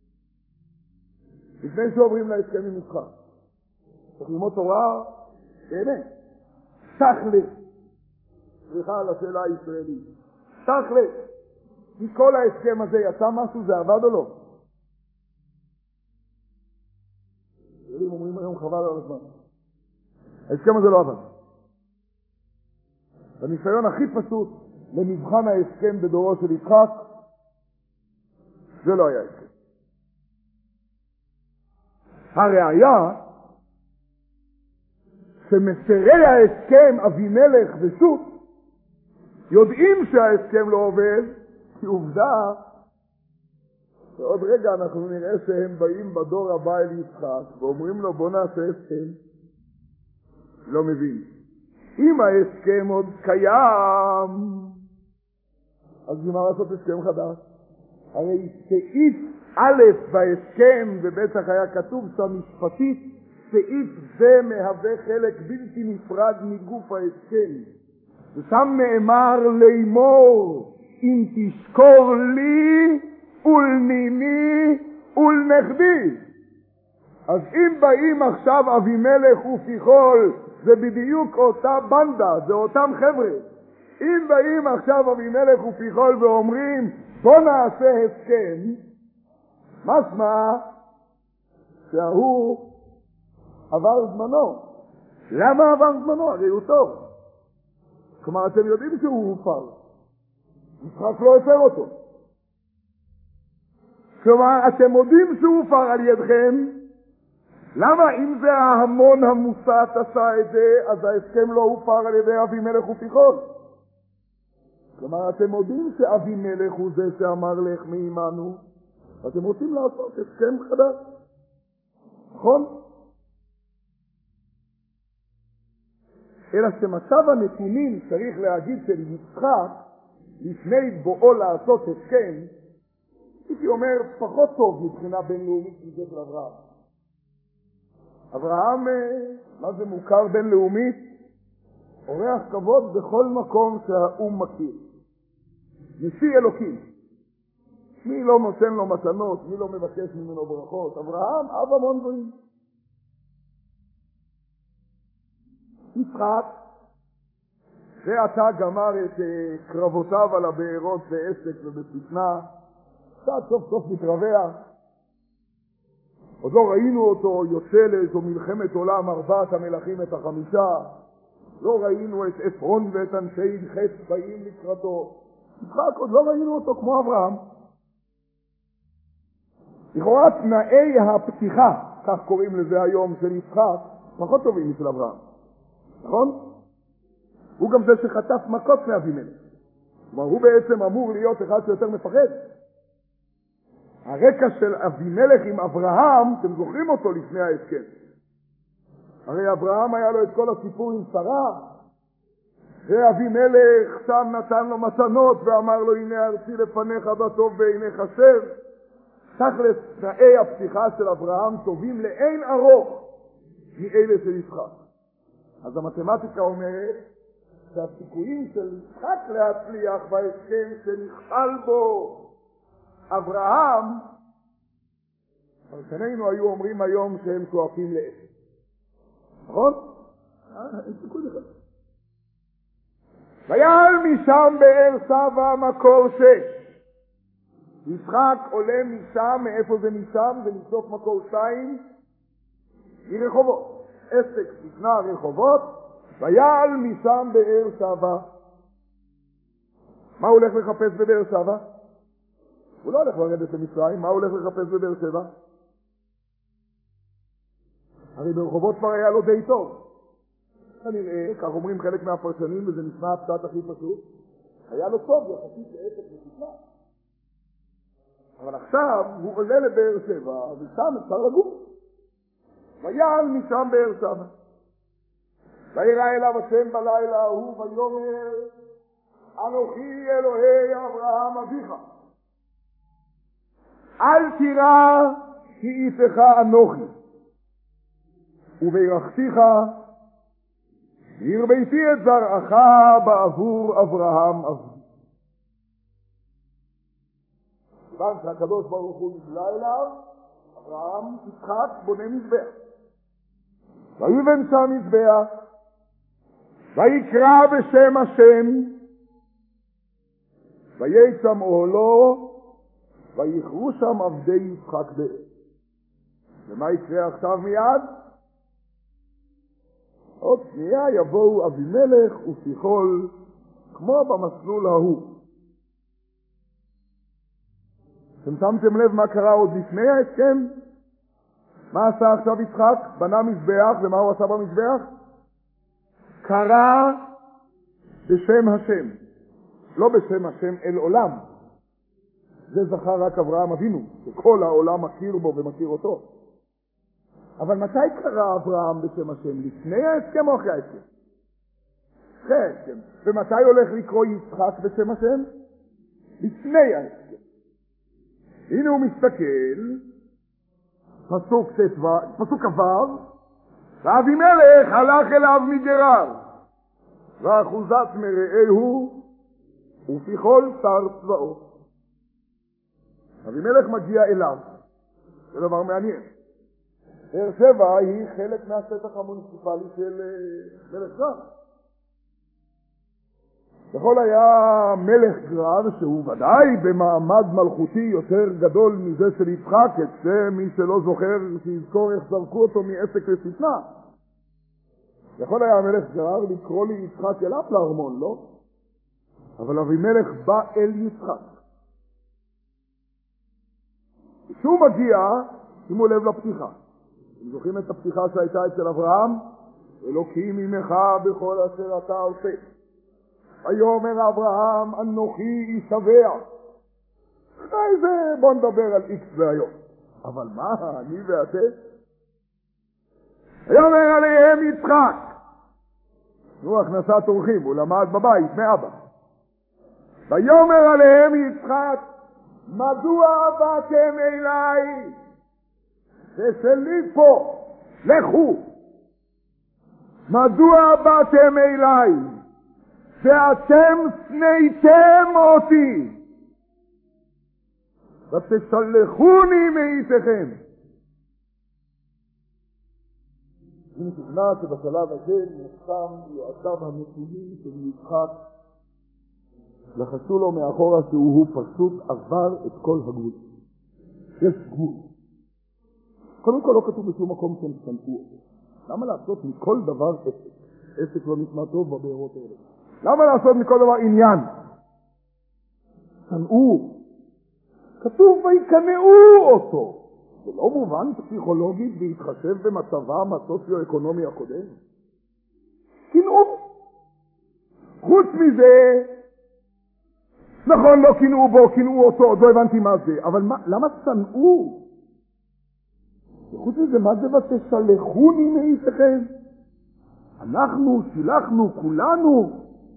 לפני שעוברים להסכם עם יצחק. צריך ללמוד תורה, באמת. תכל'ס. סליחה על השאלה הישראלית. תכל'ס. מכל ההסכם הזה יצא משהו, זה עבד או לא? אומרים היום חבל על הזמן. ההסכם הזה לא עבד. בניסיון הכי פשוט למבחן ההסכם בדורו של יצחק, זה לא היה הסכם. הראיה שמפרי ההסכם אבימלך ושות' יודעים שההסכם לא עובד, כי עובדה שעוד רגע אנחנו נראה שהם באים בדור הבא אל יצחק ואומרים לו בוא נעשה הסכם. לא מבין. אם ההסכם עוד קיים, אז למה לעשות הסכם חדש? הרי סעיף א' בהסכם, ובטח היה כתוב שם משפטית, סעיף זה מהווה חלק בלתי נפרד מגוף ההסכם. ושם נאמר לאמור, אם תשכור לי ולניני ולנכדי. אז אם באים עכשיו אבימלך ופיחול, זה בדיוק אותה בנדה, זה אותם חבר'ה. אם באים עכשיו אבימלך ופיחול ואומרים, בוא נעשה הסכם, משמע שההוא עבר זמנו. למה עבר זמנו? הרי הוא טוב. כלומר, אתם יודעים שהוא הופר. יצחק לא הפר אותו. כלומר, אתם יודעים שהוא הופר על ידכם, למה אם זה ההמון המוסת עשה את זה, אז ההסכם לא הופר על ידי אבימלך ופיחול? כלומר, אתם יודעים שאבימלך הוא זה שאמר לך מעמנו, ואתם רוצים לעשות הסכם חדש. נכון? אלא שמצב הנתונים צריך להגיד של יצחק, לפני בואו לעשות הסכם, הייתי אומר פחות טוב מבחינה בינלאומית מזה של אברהם. אברהם, מה זה מוכר בינלאומית? אורח כבוד בכל מקום שהאום מכיר. נשיא אלוקים. מי לא נותן לו מתנות, מי לא מבקש ממנו ברכות? אברהם, אב המון דברים. יצחק, זה עתה גמר את קרבותיו על הבארות בעסק ובשטנה, קצת סוף סוף מתרווח. עוד לא ראינו אותו יוצא לאיזו מלחמת עולם, ארבעת המלכים את החמישה. לא ראינו את אפרון ואת אנשי חץ באים לקראתו. יצחק עוד לא ראינו אותו כמו אברהם. לכאורה תנאי הפתיחה, כך קוראים לזה היום, של יצחק, פחות טובים משל אברהם. נכון? הוא גם זה שחטף מכות מאבימלך. כלומר, הוא בעצם אמור להיות אחד שיותר מפחד. הרקע של אבימלך עם אברהם, אתם זוכרים אותו לפני ההסכם. הרי אברהם היה לו את כל הסיפור עם שרה, ואבימלך שם נתן לו מתנות ואמר לו, הנה ארצי לפניך בטוב בעיניך חסר. תכלס תנאי הפתיחה של אברהם טובים לאין ארוך מאלה של יצחק. אז המתמטיקה אומרת שהסיכויים של יצחק להצליח בהסכם שנכשל בו אברהם, פרשנינו היו אומרים היום שהם שואפים לאפס. נכון? אין סיכוי לך. ויעל משם באר סבא מקור שש. יצחק עולה משם, מאיפה זה משם? זה מסוף מקור שתיים, מרחובות. עסק שכנה רחובות, ויעל משם באר סבא. מה הוא הולך לחפש בבאר סבא? הוא לא הולך לרדת למצרים, מה הוא הולך לחפש בבאר שבע? הרי ברחובות כבר היה לו די טוב. כנראה, כך אומרים חלק מהפרשנים, וזה נשמע הפשט הכי פשוט, היה לו טוב יחסית לעסק ושכנה. אבל עכשיו הוא עולה לבאר שבע, ושם אפשר לגור. ויעל משם באר שבע. וירא אליו השם בלילה ההוא ויאמר, אנוכי אלוהי אברהם אביך. אל תירא כי איתך אנוכי. וברכתיך הרביתי את זרעך בעבור אברהם אבי. כיוון שהקדוש ברוך הוא נגלה אליו, אברהם יצחק בונה מזבח. ויבן שם מזבח, ויקרא בשם השם, ויהי שם אוהלו, ויכרו שם עבדי יצחק באש. ומה יקרה עכשיו מיד? עוד שנייה יבואו אבימלך ופיחול כמו במסלול ההוא. אתם שמתם לב מה קרה עוד לפני ההסכם? מה עשה עכשיו יצחק? בנה מזבח, ומה הוא עשה במזבח? קרא בשם השם. לא בשם השם אל עולם. זה זכר רק אברהם אבינו, שכל העולם מכיר בו ומכיר אותו. אבל מתי קרא אברהם בשם השם? לפני ההסכם או אחרי ההסכם? אחרי ההסכם. ומתי הולך לקרוא יצחק בשם השם? לפני ההסכם. הנה הוא מסתכל, פסוק תתווה, פסוק עבר, ואבימלך הלך אליו מגרר, ואחוזת מרעהו, ופי כל שר צבאו. אבימלך מגיע אליו. זה דבר מעניין. באר שבע היא חלק מהשטח המוניציפלי של מלך גרר. יכול היה מלך גרר שהוא ודאי במעמד מלכותי יותר גדול מזה של יצחק, את זה מי שלא זוכר שיזכור איך זרקו אותו מעסק לשטנה. יכול היה מלך גרר לקרוא לי יצחק אליו לארמון, לא? אבל אבימלך בא אל יצחק. כשהוא מגיע, שימו לב לפתיחה. אתם זוכרים את הפתיחה שהייתה אצל אברהם? אלוקים עמך בכל אשר אתה עושה. ויאמר אברהם, אנוכי אשבע. אחרי זה בוא נדבר על איקס והיום. אבל מה, אני ואתם? ויאמר עליהם יצחק. נו, הכנסת אורחים, הוא למד בבית מאבא. ויאמר עליהם יצחק, מדוע באתם אליי? זה שלי פה, לכו. מדוע באתם אליי? ואתם שנאתם אותי, ותשלחוני מאיתכם. אני משוכנע שבשלב הזה נחתם יועציו המתונים של יצחק, לחשו לו מאחורה שהוא פשוט עבר את כל הגבול. יש גבול. קודם כל לא כתוב בשום מקום שהם שנאו אותו. למה לעשות מכל דבר עסק? עסק לא נשמע טוב בבארות האלה. למה לעשות מכל דבר עניין? שנאו. כתוב ויקנאו אותו. זה לא מובן פסיכולוגית בהתחשב במצבם הסוציו-אקונומי הקודם. קנאו. חוץ מזה, נכון, לא קנאו בו, קנאו אותו, עוד לא הבנתי מה זה. אבל מה, למה שנאו? וחוץ מזה, מה זה ותשלחוני מאיתכם? אנחנו שילחנו כולנו.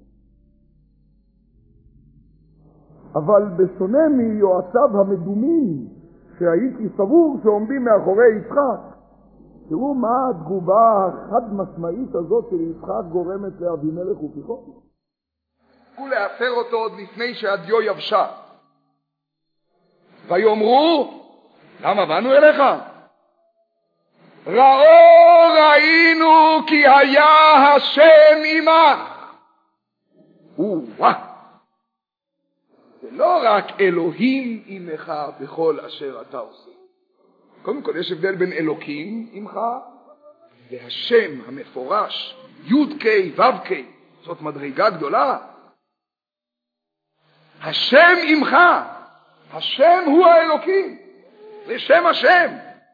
אבל בשונה מיועציו המדומים, שהייתי סבור שעומדים מאחורי יצחק, תראו מה התגובה החד משמעית הזאת של יצחק גורמת לאבימלך ופיכו. ולאפר אותו עוד לפני שהדיו יבשה. ויאמרו, למה באנו אליך? ראו ראינו כי היה השם עמך. וואה. זה לא רק אלוהים עמך בכל אשר אתה עושה. קודם כל יש הבדל בין אלוקים עמך והשם המפורש, י' ק' ו' ק', זאת מדרגה גדולה. השם עמך, השם הוא האלוקים, זה שם השם.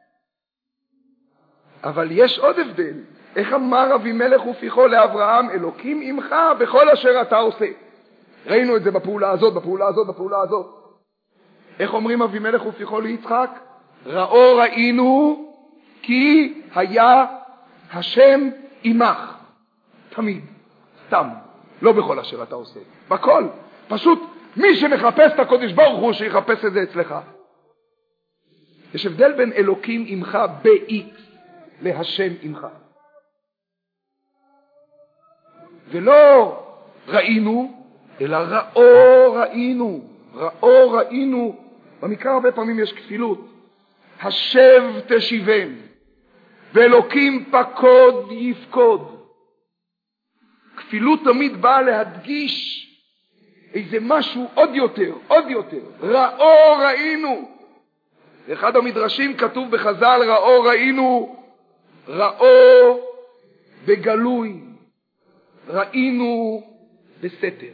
אבל יש עוד הבדל. איך אמר אבימלך ופיכו לאברהם, אלוקים עמך בכל אשר אתה עושה. ראינו את זה בפעולה הזאת, בפעולה הזאת, בפעולה הזאת. איך אומרים אבימלך ופיכו ליצחק? ראו ראינו כי היה השם עמך. תמיד, סתם, לא בכל אשר אתה עושה. בכל, פשוט מי שמחפש את הקודש ברוך הוא שיחפש את זה אצלך. יש הבדל בין אלוקים עמך ב-X להשם עמך. ולא ראינו, אלא ראו ראינו, ראו ראינו. במקרא הרבה פעמים יש כפילות. השב תשיבם, ואלוקים פקוד יפקוד. כפילות תמיד באה להדגיש איזה משהו עוד יותר, עוד יותר. ראו ראינו. אחד המדרשים כתוב בחז"ל, ראו ראינו, ראו בגלוי, ראינו בסתר.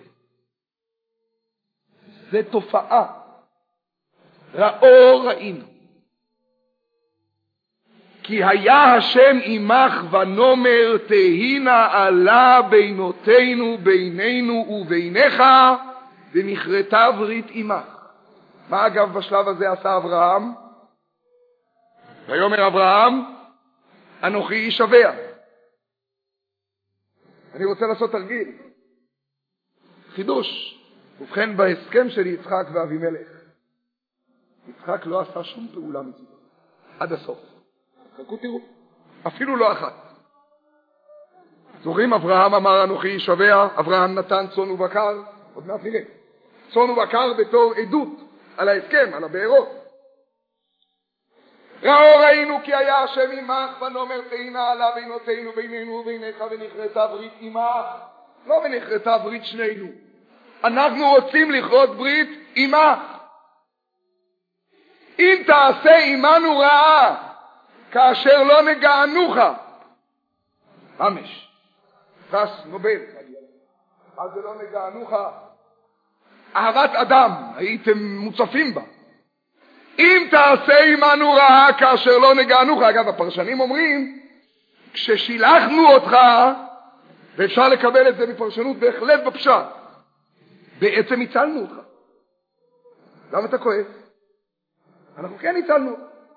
זה תופעה. ראו ראינו. כי היה השם עמך ונאמר תהינה עלה בינותינו בינינו וביניך ונכרתה ברית עמך. מה אגב בשלב הזה עשה אברהם? ויאמר אברהם אנוכי אשבע. אני רוצה לעשות תרגיל, חידוש. ובכן, בהסכם של יצחק ואבימלך, יצחק לא עשה שום פעולה מצדו עד הסוף. חכו תראו, אפילו לא אחת. זוכרים, אברהם אמר אנוכי אשבע, אברהם נתן צאן ובקר, עוד מעט נראה, צאן ובקר בתור עדות על ההסכם, על הבארות. ראו ראינו כי היה השם עמך ונאמר תהינה עלה בינותינו בינינו וביניך ונכרתה ברית עמך. לא ונכרתה ברית שנינו, אנחנו רוצים לכרות ברית עמך. אם תעשה עמנו רעה כאשר לא נגענוך, ממש פרס נובל, אז זה לא נגענוך, אהבת אדם, הייתם מוצפים בה. אם תעשה עמנו רעה כאשר לא נגענוך, אגב הפרשנים אומרים כששילחנו אותך, ואפשר לקבל את זה מפרשנות בהחלט בפשט, בעצם הצלנו אותך. למה אתה כואב? אנחנו כן הצלנו.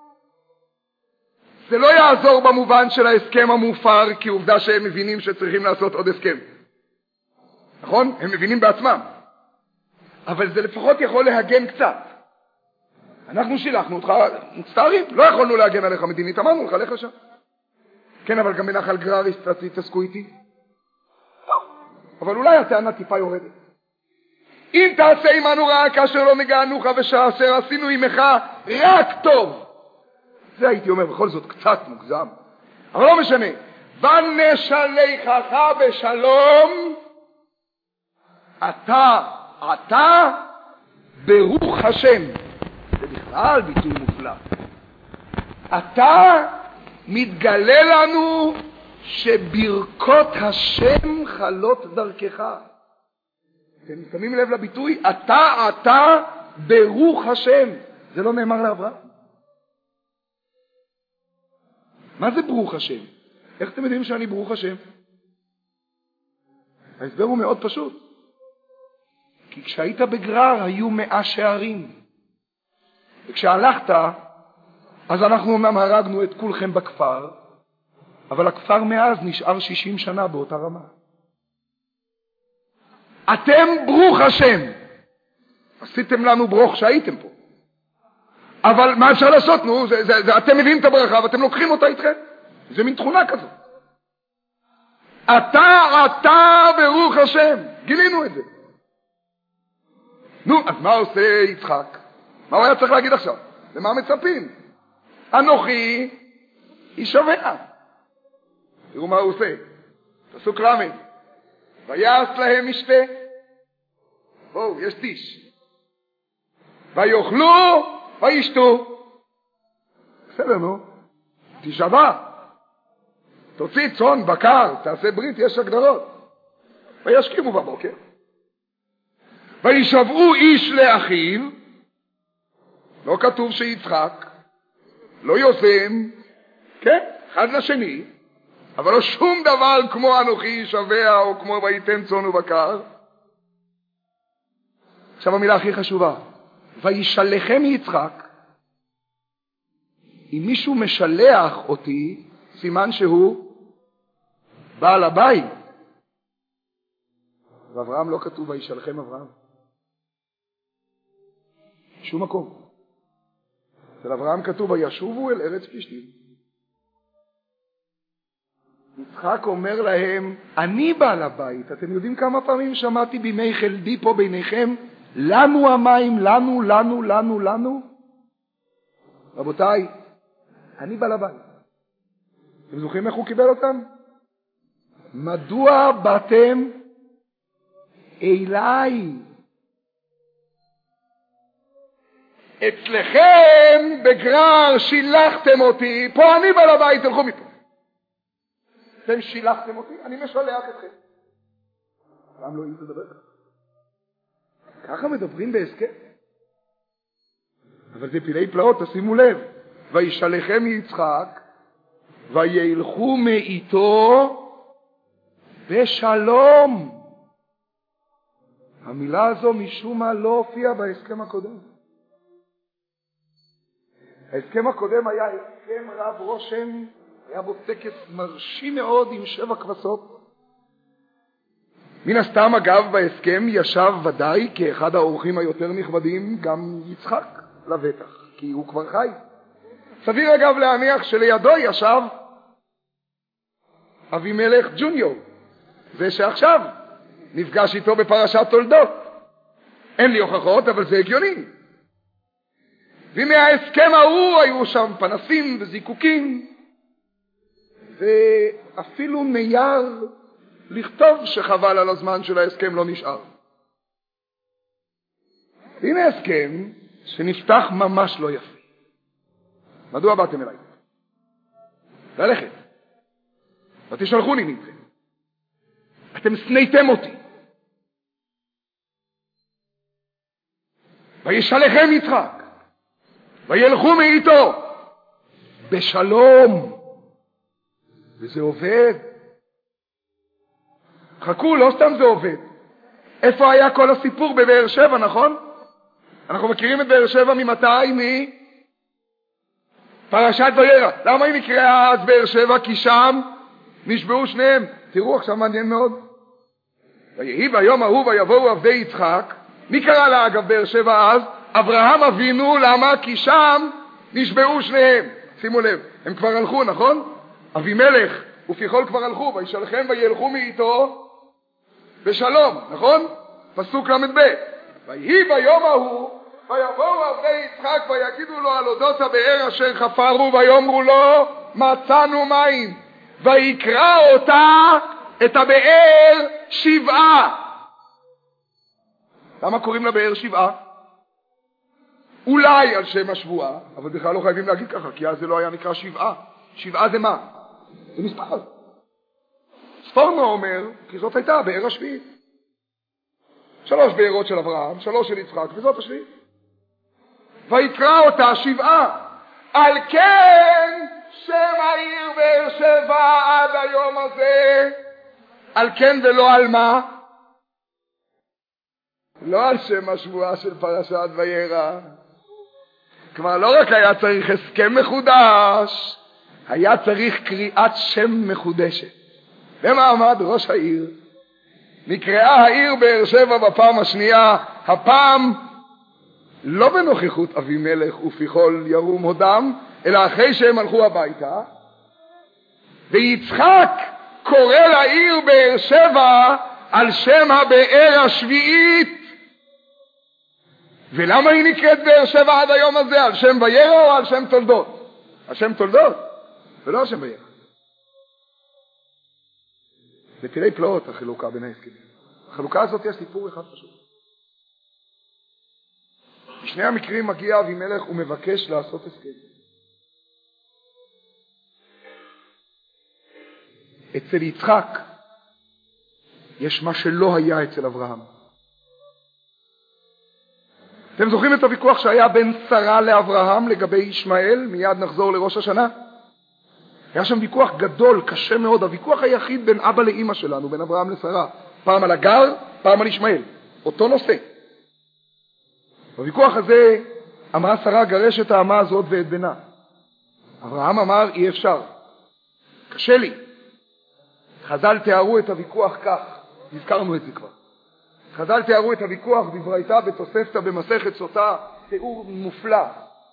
זה לא יעזור במובן של ההסכם המופר, כי עובדה שהם מבינים שצריכים לעשות עוד הסכם. נכון? הם מבינים בעצמם. אבל זה לפחות יכול להגן קצת. אנחנו שילחנו אותך, מצטערים, לא יכולנו להגן עליך מדינית, אמרנו לך, לך לשם. כן, אבל גם בנחל גרר תתעסקו איתי. אבל אולי הטענה טיפה יורדת. אם תעשה עמנו רעה כאשר לא נגענוך ושאשר עשינו עמך רק טוב. זה הייתי אומר בכל זאת קצת מוגזם, אבל לא משנה. ונשלחך בשלום, אתה, אתה ברוך השם. זה בכלל ביטוי מופלא. אתה מתגלה לנו שברכות השם חלות דרכך. אתם שמים לב לביטוי? אתה, אתה ברוך השם. זה לא נאמר לאברהם? מה זה ברוך השם? איך אתם יודעים שאני ברוך השם? ההסבר הוא מאוד פשוט. כי כשהיית בגרר היו מאה שערים. וכשהלכת, אז אנחנו אומנם הרגנו את כולכם בכפר, אבל הכפר מאז נשאר שישים שנה באותה רמה. אתם ברוך השם. עשיתם לנו ברוך שהייתם פה. אבל מה אפשר לעשות? נו, זה, זה, זה, אתם מביאים את הברכה ואתם לוקחים אותה איתכם. זה מין תכונה כזאת. אתה, אתה ברוך השם. גילינו את זה. נו, אז מה עושה יצחק? מה הוא היה צריך להגיד עכשיו? למה מצפים? אנוכי ישבע. תראו מה הוא עושה. פסוק למד. ויעש להם משתה. בואו, יש טיש. ויאכלו וישתו. בסדר, נו. תשבע. תוציא צאן, בקר, תעשה ברית, יש הגדרות. וישכימו בבוקר. וישבעו איש לאחיו. לא כתוב שיצחק, לא יוזם, כן, אחד לשני, אבל לא שום דבר כמו אנוכי ישבע או כמו ויתן צאן ובקר. עכשיו המילה הכי חשובה. וישלחם יצחק. אם מישהו משלח אותי, סימן שהוא בעל הבית. ואברהם לא כתוב וישלחם אברהם. שום מקום. של אברהם כתוב וישובו אל ארץ פלישתים. יצחק אומר להם, אני בעל הבית. אתם יודעים כמה פעמים שמעתי בימי חלדי פה ביניכם, לנו המים, לנו, לנו, לנו, לנו? רבותיי, אני בעל הבית. אתם זוכרים איך הוא קיבל אותם? מדוע באתם אליי? אצלכם בגרר שילחתם אותי, פה אני בעל הבית, תלכו מפה. אתם שילחתם אותי, אני משלח אתכם. למה לא יצא לדבר? ככה מדברים בהסכם. אבל זה פילי פלאות, תשימו לב. וישלחם יצחק וילכו מאיתו בשלום. המילה הזו משום מה לא הופיעה בהסכם הקודם. ההסכם הקודם היה הסכם רב רושם, היה בו טקס מרשים מאוד עם שבע כבשות. מן הסתם אגב בהסכם ישב ודאי כאחד האורחים היותר נכבדים גם יצחק לבטח, כי הוא כבר חי. סביר אגב להניח שלידו ישב אבימלך ג'וניור, זה שעכשיו נפגש איתו בפרשת תולדות. אין לי הוכחות, אבל זה הגיוני. ומההסכם ההוא היו שם פנסים וזיקוקים, ואפילו נייר לכתוב שחבל על הזמן של ההסכם לא נשאר. הנה הסכם שנפתח ממש לא יפה. מדוע באתם אליי? ללכת. ותשלחוני מכם. אתם סניתם אותי. וישלחם יצחק. וילכו מאיתו בשלום. וזה עובד. חכו, לא סתם זה עובד. איפה היה כל הסיפור בבאר שבע, נכון? אנחנו מכירים את באר שבע ממתי? מפרשת וירא. למה היא נקראה אז באר שבע? כי שם נשבעו שניהם. תראו עכשיו מעניין מאוד. ויהי ביום ההוא ויבואו עבדי יצחק. מי קרא לה אגב באר שבע אז? אברהם אבינו. למה? כי שם נשבעו שניהם. שימו לב, הם כבר הלכו, נכון? אבימלך ופיכול כבר הלכו, וישלחם וילכו מאיתו בשלום, נכון? פסוק למד ב'. ויהי ביום ההוא ויבואו עבדי יצחק ויגידו לו על אודות הבאר אשר חפרו, ויאמרו לו מצאנו מים, ויקרא אותה את הבאר שבעה. למה קוראים לבאר שבעה? אולי על שם השבועה, אבל בכלל לא חייבים להגיד ככה, כי אז זה לא היה נקרא שבעה. שבעה זה מה? זה מספר. ספורנו אומר, כי זאת הייתה הבאר השביעית. שלוש בארות של אברהם, שלוש של יצחק, וזאת השביעית. ויקרא אותה שבעה. על כן שם העיר באר שבע עד היום הזה. על כן ולא על מה? לא על שם השבועה של פרשת וירא. כלומר לא רק היה צריך הסכם מחודש, היה צריך קריאת שם מחודשת. במעמד ראש העיר נקראה העיר באר שבע בפעם השנייה, הפעם לא בנוכחות אבימלך ופיכול ירום הודם, אלא אחרי שהם הלכו הביתה. ויצחק קורא לעיר באר שבע על שם הבאר השביעית. ולמה היא נקראת באר שבע עד היום הזה? על שם וירא או על שם תולדות? על שם תולדות ולא על שם וירא. ותראי פלאות החלוקה בין ההסכמים. החלוקה הזאת יש סיפור אחד פשוט. בשני המקרים מגיע אבימלך ומבקש לעשות הסכם. אצל יצחק יש מה שלא היה אצל אברהם. אתם זוכרים את הוויכוח שהיה בין שרה לאברהם לגבי ישמעאל? מיד נחזור לראש השנה. היה שם ויכוח גדול, קשה מאוד, הוויכוח היחיד בין אבא לאמא שלנו, בין אברהם לשרה. פעם על הגר, פעם על ישמעאל. אותו נושא. בוויכוח הזה אמרה שרה גרש את האמה הזאת ואת בנה. אברהם אמר אי אפשר. קשה לי. חז"ל תיארו את הוויכוח כך, הזכרנו את זה כבר. חז"ל תיארו את הוויכוח בברייתא בתוספתא במסכת סוטה, תיאור מופלא.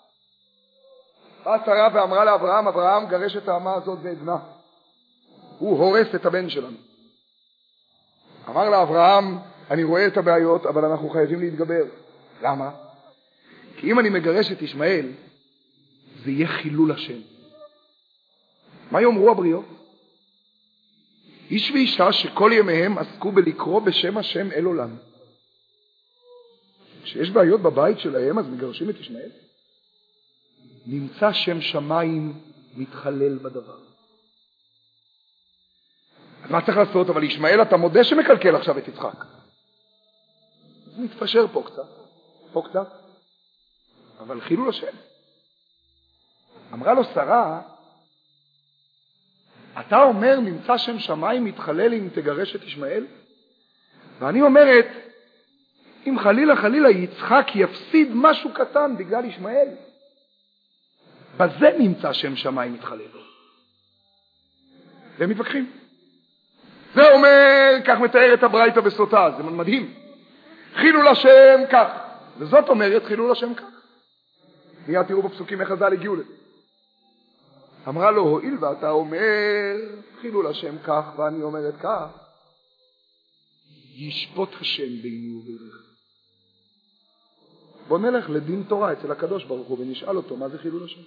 באה שרה ואמרה לאברהם, אברהם גרש את האמה הזאת ואת בנה. הוא הורס את הבן שלנו. אמר לאברהם, אני רואה את הבעיות, אבל אנחנו חייבים להתגבר. למה? כי אם אני מגרש את ישמעאל, זה יהיה חילול השם. מה יאמרו הבריות? איש ואישה שכל ימיהם עסקו בלקרוא בשם השם אל עולם. כשיש בעיות בבית שלהם, אז מגרשים את ישמעאל. נמצא שם שמיים מתחלל בדבר. אז מה צריך לעשות? אבל ישמעאל, אתה מודה שמקלקל עכשיו את יצחק. אז נתפשר פה קצת, פה קצת. אבל חילול השם. אמרה לו שרה, אתה אומר, נמצא שם שמיים מתחלל אם תגרש את ישמעאל? ואני אומרת, אם חלילה חלילה יצחק יפסיד משהו קטן בגלל ישמעאל, בזה נמצא שם שמיים מתחלל. והם מתווכחים. זה אומר, כך מתאר את הברייתא בסוטה, זה מדהים. חילול השם כך, וזאת אומרת חילול השם כך. מיד תראו בפסוקים איך חז"ל הגיעו לזה. אמרה לו, הואיל ואתה אומר חילול השם כך, ואני אומרת כך, ישפוט השם ביני ובינך. בוא נלך לדין תורה אצל הקדוש ברוך הוא ונשאל אותו מה זה חילול השם.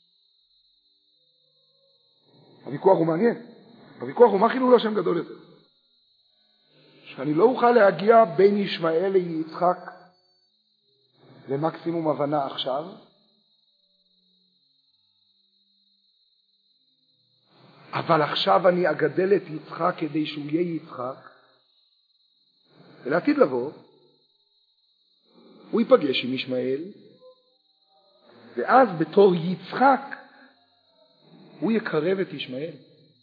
הוויכוח הוא מעניין. הוויכוח הוא מה חילול השם גדול יותר. שאני לא אוכל להגיע בין ישמעאל ליצחק למקסימום הבנה עכשיו, אבל עכשיו אני אגדל את יצחק כדי שהוא יהיה יצחק, ולעתיד לבוא הוא ייפגש עם ישמעאל, ואז בתור יצחק הוא יקרב את ישמעאל.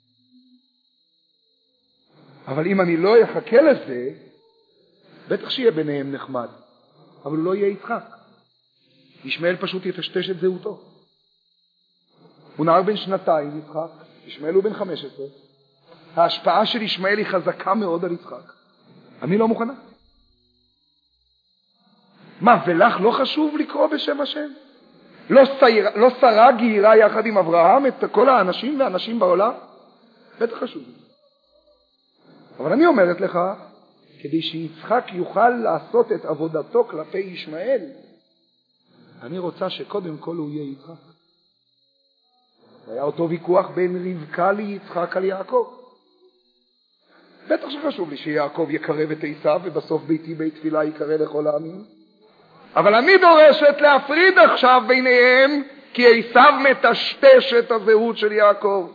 אבל אם אני לא אחכה לזה, בטח שיהיה ביניהם נחמד, אבל הוא לא יהיה יצחק. ישמעאל פשוט יטשטש את זהותו. הוא נער בן שנתיים יצחק, ישמעאל הוא בן חמש עשרה. ההשפעה של ישמעאל היא חזקה מאוד על יצחק. אני לא מוכנה. מה, ולך לא חשוב לקרוא בשם השם? לא, סיר, לא שרה גיירה יחד עם אברהם את כל האנשים והאנשים בעולם? בטח חשוב. אבל אני אומרת לך, כדי שיצחק יוכל לעשות את עבודתו כלפי ישמעאל, אני רוצה שקודם כל הוא יהיה יצחק. היה אותו ויכוח בין רבקה ליצחק על יעקב. בטח שחשוב לי שיעקב יקרב את עשיו, ובסוף ביתי בית תפילה יקרא לכל העמים. אבל אני דורשת להפריד עכשיו ביניהם, כי עשיו מטשטש את הזהות של יעקב.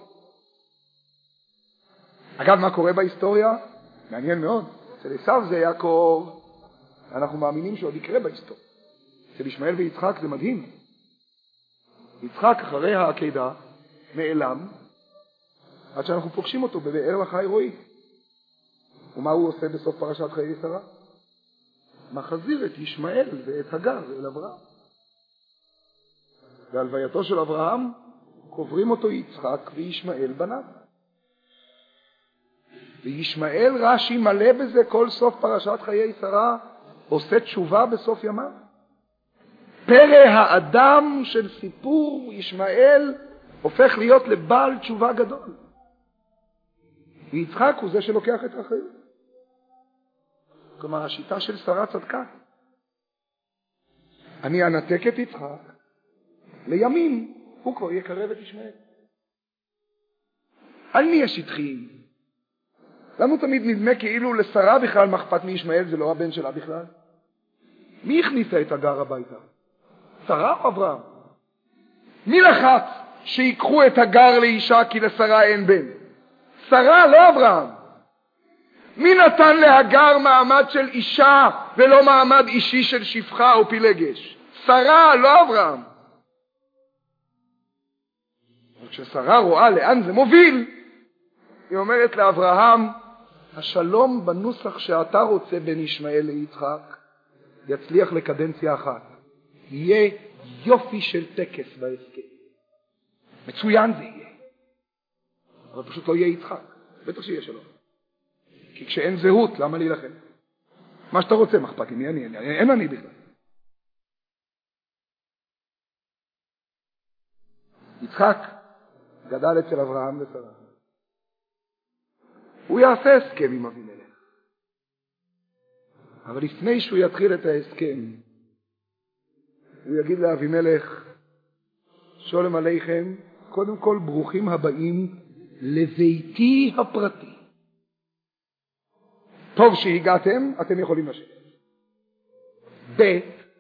אגב, מה קורה בהיסטוריה? מעניין מאוד. אצל עשיו זה יעקב, אנחנו מאמינים שעוד יקרה בהיסטוריה. אצל ישמעאל ויצחק זה מדהים. יצחק אחרי העקדה נעלם, עד שאנחנו פוגשים אותו בבאר לחי רועי. ומה הוא עושה בסוף פרשת חיי שרה? מחזיר את ישמעאל ואת הגר אל אברהם. בהלווייתו של אברהם קוברים אותו יצחק וישמעאל בניו. וישמעאל רש"י מלא בזה כל סוף פרשת חיי שרה, עושה תשובה בסוף ימיו. פרא האדם של סיפור ישמעאל הופך להיות לבעל תשובה גדול. ויצחק הוא זה שלוקח את האחריות. כלומר, השיטה של שרה צדקה. אני אנתק את יצחק, לימים הוא כבר יקרב את ישמעאל. אל נהיה שטחיים. לנו תמיד נדמה כאילו לשרה בכלל מחפת מישמעאל, זה לא הבן שלה בכלל. מי הכניסה את הגר הביתה? שרה או אברהם? מי לחץ שיקחו את הגר לאישה כי לשרה אין בן? שרה, לא אברהם. מי נתן להגר מעמד של אישה ולא מעמד אישי של שפחה או פילגש? שרה, לא אברהם. וכששרה רואה לאן זה מוביל, היא אומרת לאברהם, השלום בנוסח שאתה רוצה בין ישמעאל ליצחק יצליח לקדנציה אחת. יהיה יופי של טקס בהסכם. מצוין זה יהיה. אבל פשוט לא יהיה יצחק. בטח שיהיה שלום. כי כשאין זהות, למה להילחם? מה שאתה רוצה, מחפת לי, מי אני? אני? אין אני בכלל. יצחק גדל אצל אברהם ושרה. הוא יעשה הסכם עם אבימלך. אבל לפני שהוא יתחיל את ההסכם, הוא יגיד לאבימלך, שולם עליכם, קודם כל ברוכים הבאים לביתי הפרטי. טוב שהגעתם, אתם יכולים לשבת. ב'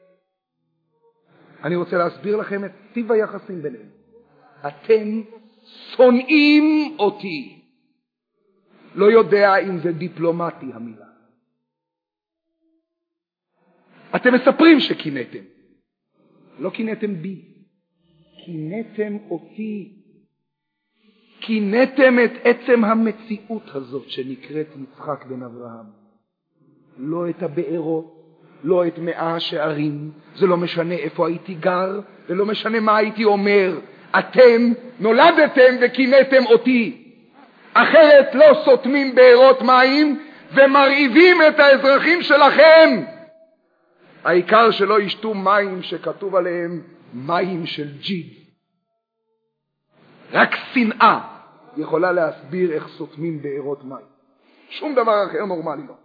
אני רוצה להסביר לכם את טיב היחסים ביניהם. אתם שונאים אותי. לא יודע אם זה דיפלומטי המילה. אתם מספרים שקינאתם. לא קינאתם בי. קינאתם אותי. קינאתם את עצם המציאות הזאת שנקראת יצחק בן אברהם. לא את הבארות, לא את מאה השערים, זה לא משנה איפה הייתי גר, ולא משנה מה הייתי אומר. אתם נולדתם וקינאתם אותי. אחרת לא סותמים בארות מים ומרעיבים את האזרחים שלכם. העיקר שלא ישתו מים שכתוב עליהם מים של ג'יד. רק שנאה יכולה להסביר איך סותמים בארות מים. שום דבר אחר נורמלי לא.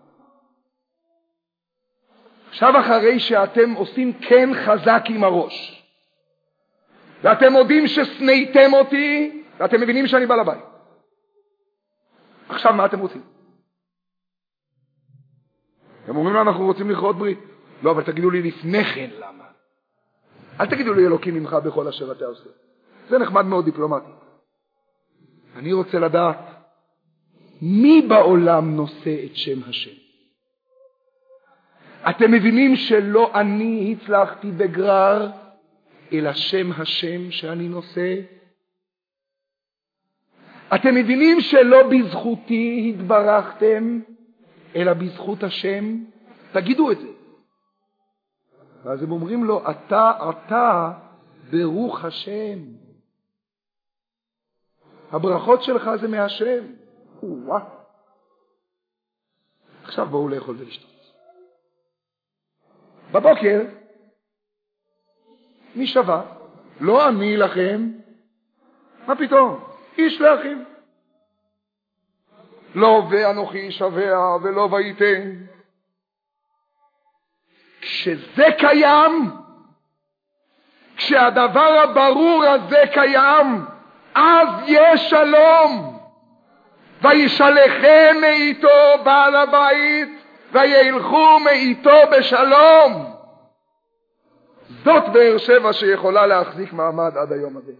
עכשיו אחרי שאתם עושים כן חזק עם הראש, ואתם יודעים שסניתם אותי, ואתם מבינים שאני בא לבית. עכשיו מה אתם רוצים? הם אומרים לו, אנחנו רוצים לכרות ברית. לא, אבל תגידו לי לפני כן למה. אל תגידו לי אלוקים ממך בכל אשר אתה עושה. זה נחמד מאוד דיפלומטי. אני רוצה לדעת, מי בעולם נושא את שם השם? אתם מבינים שלא אני הצלחתי בגרר, אלא שם השם שאני נושא? אתם מבינים שלא בזכותי התברכתם, אלא בזכות השם? תגידו את זה. ואז הם אומרים לו, אתה, אתה, ברוך השם. הברכות שלך זה מהשם. וואו. עכשיו בואו לאכול ולשתות. בבוקר, מי שווה? לא אני לכם. מה פתאום? איש לאחיו. לא ואנוכי שבע ולא וייתן. כשזה קיים, כשהדבר הברור הזה קיים, אז יש שלום. וישלחם מאיתו בעל הבית, וילכו מאיתו בשלום. זאת באר שבע שיכולה להחזיק מעמד עד היום הזה.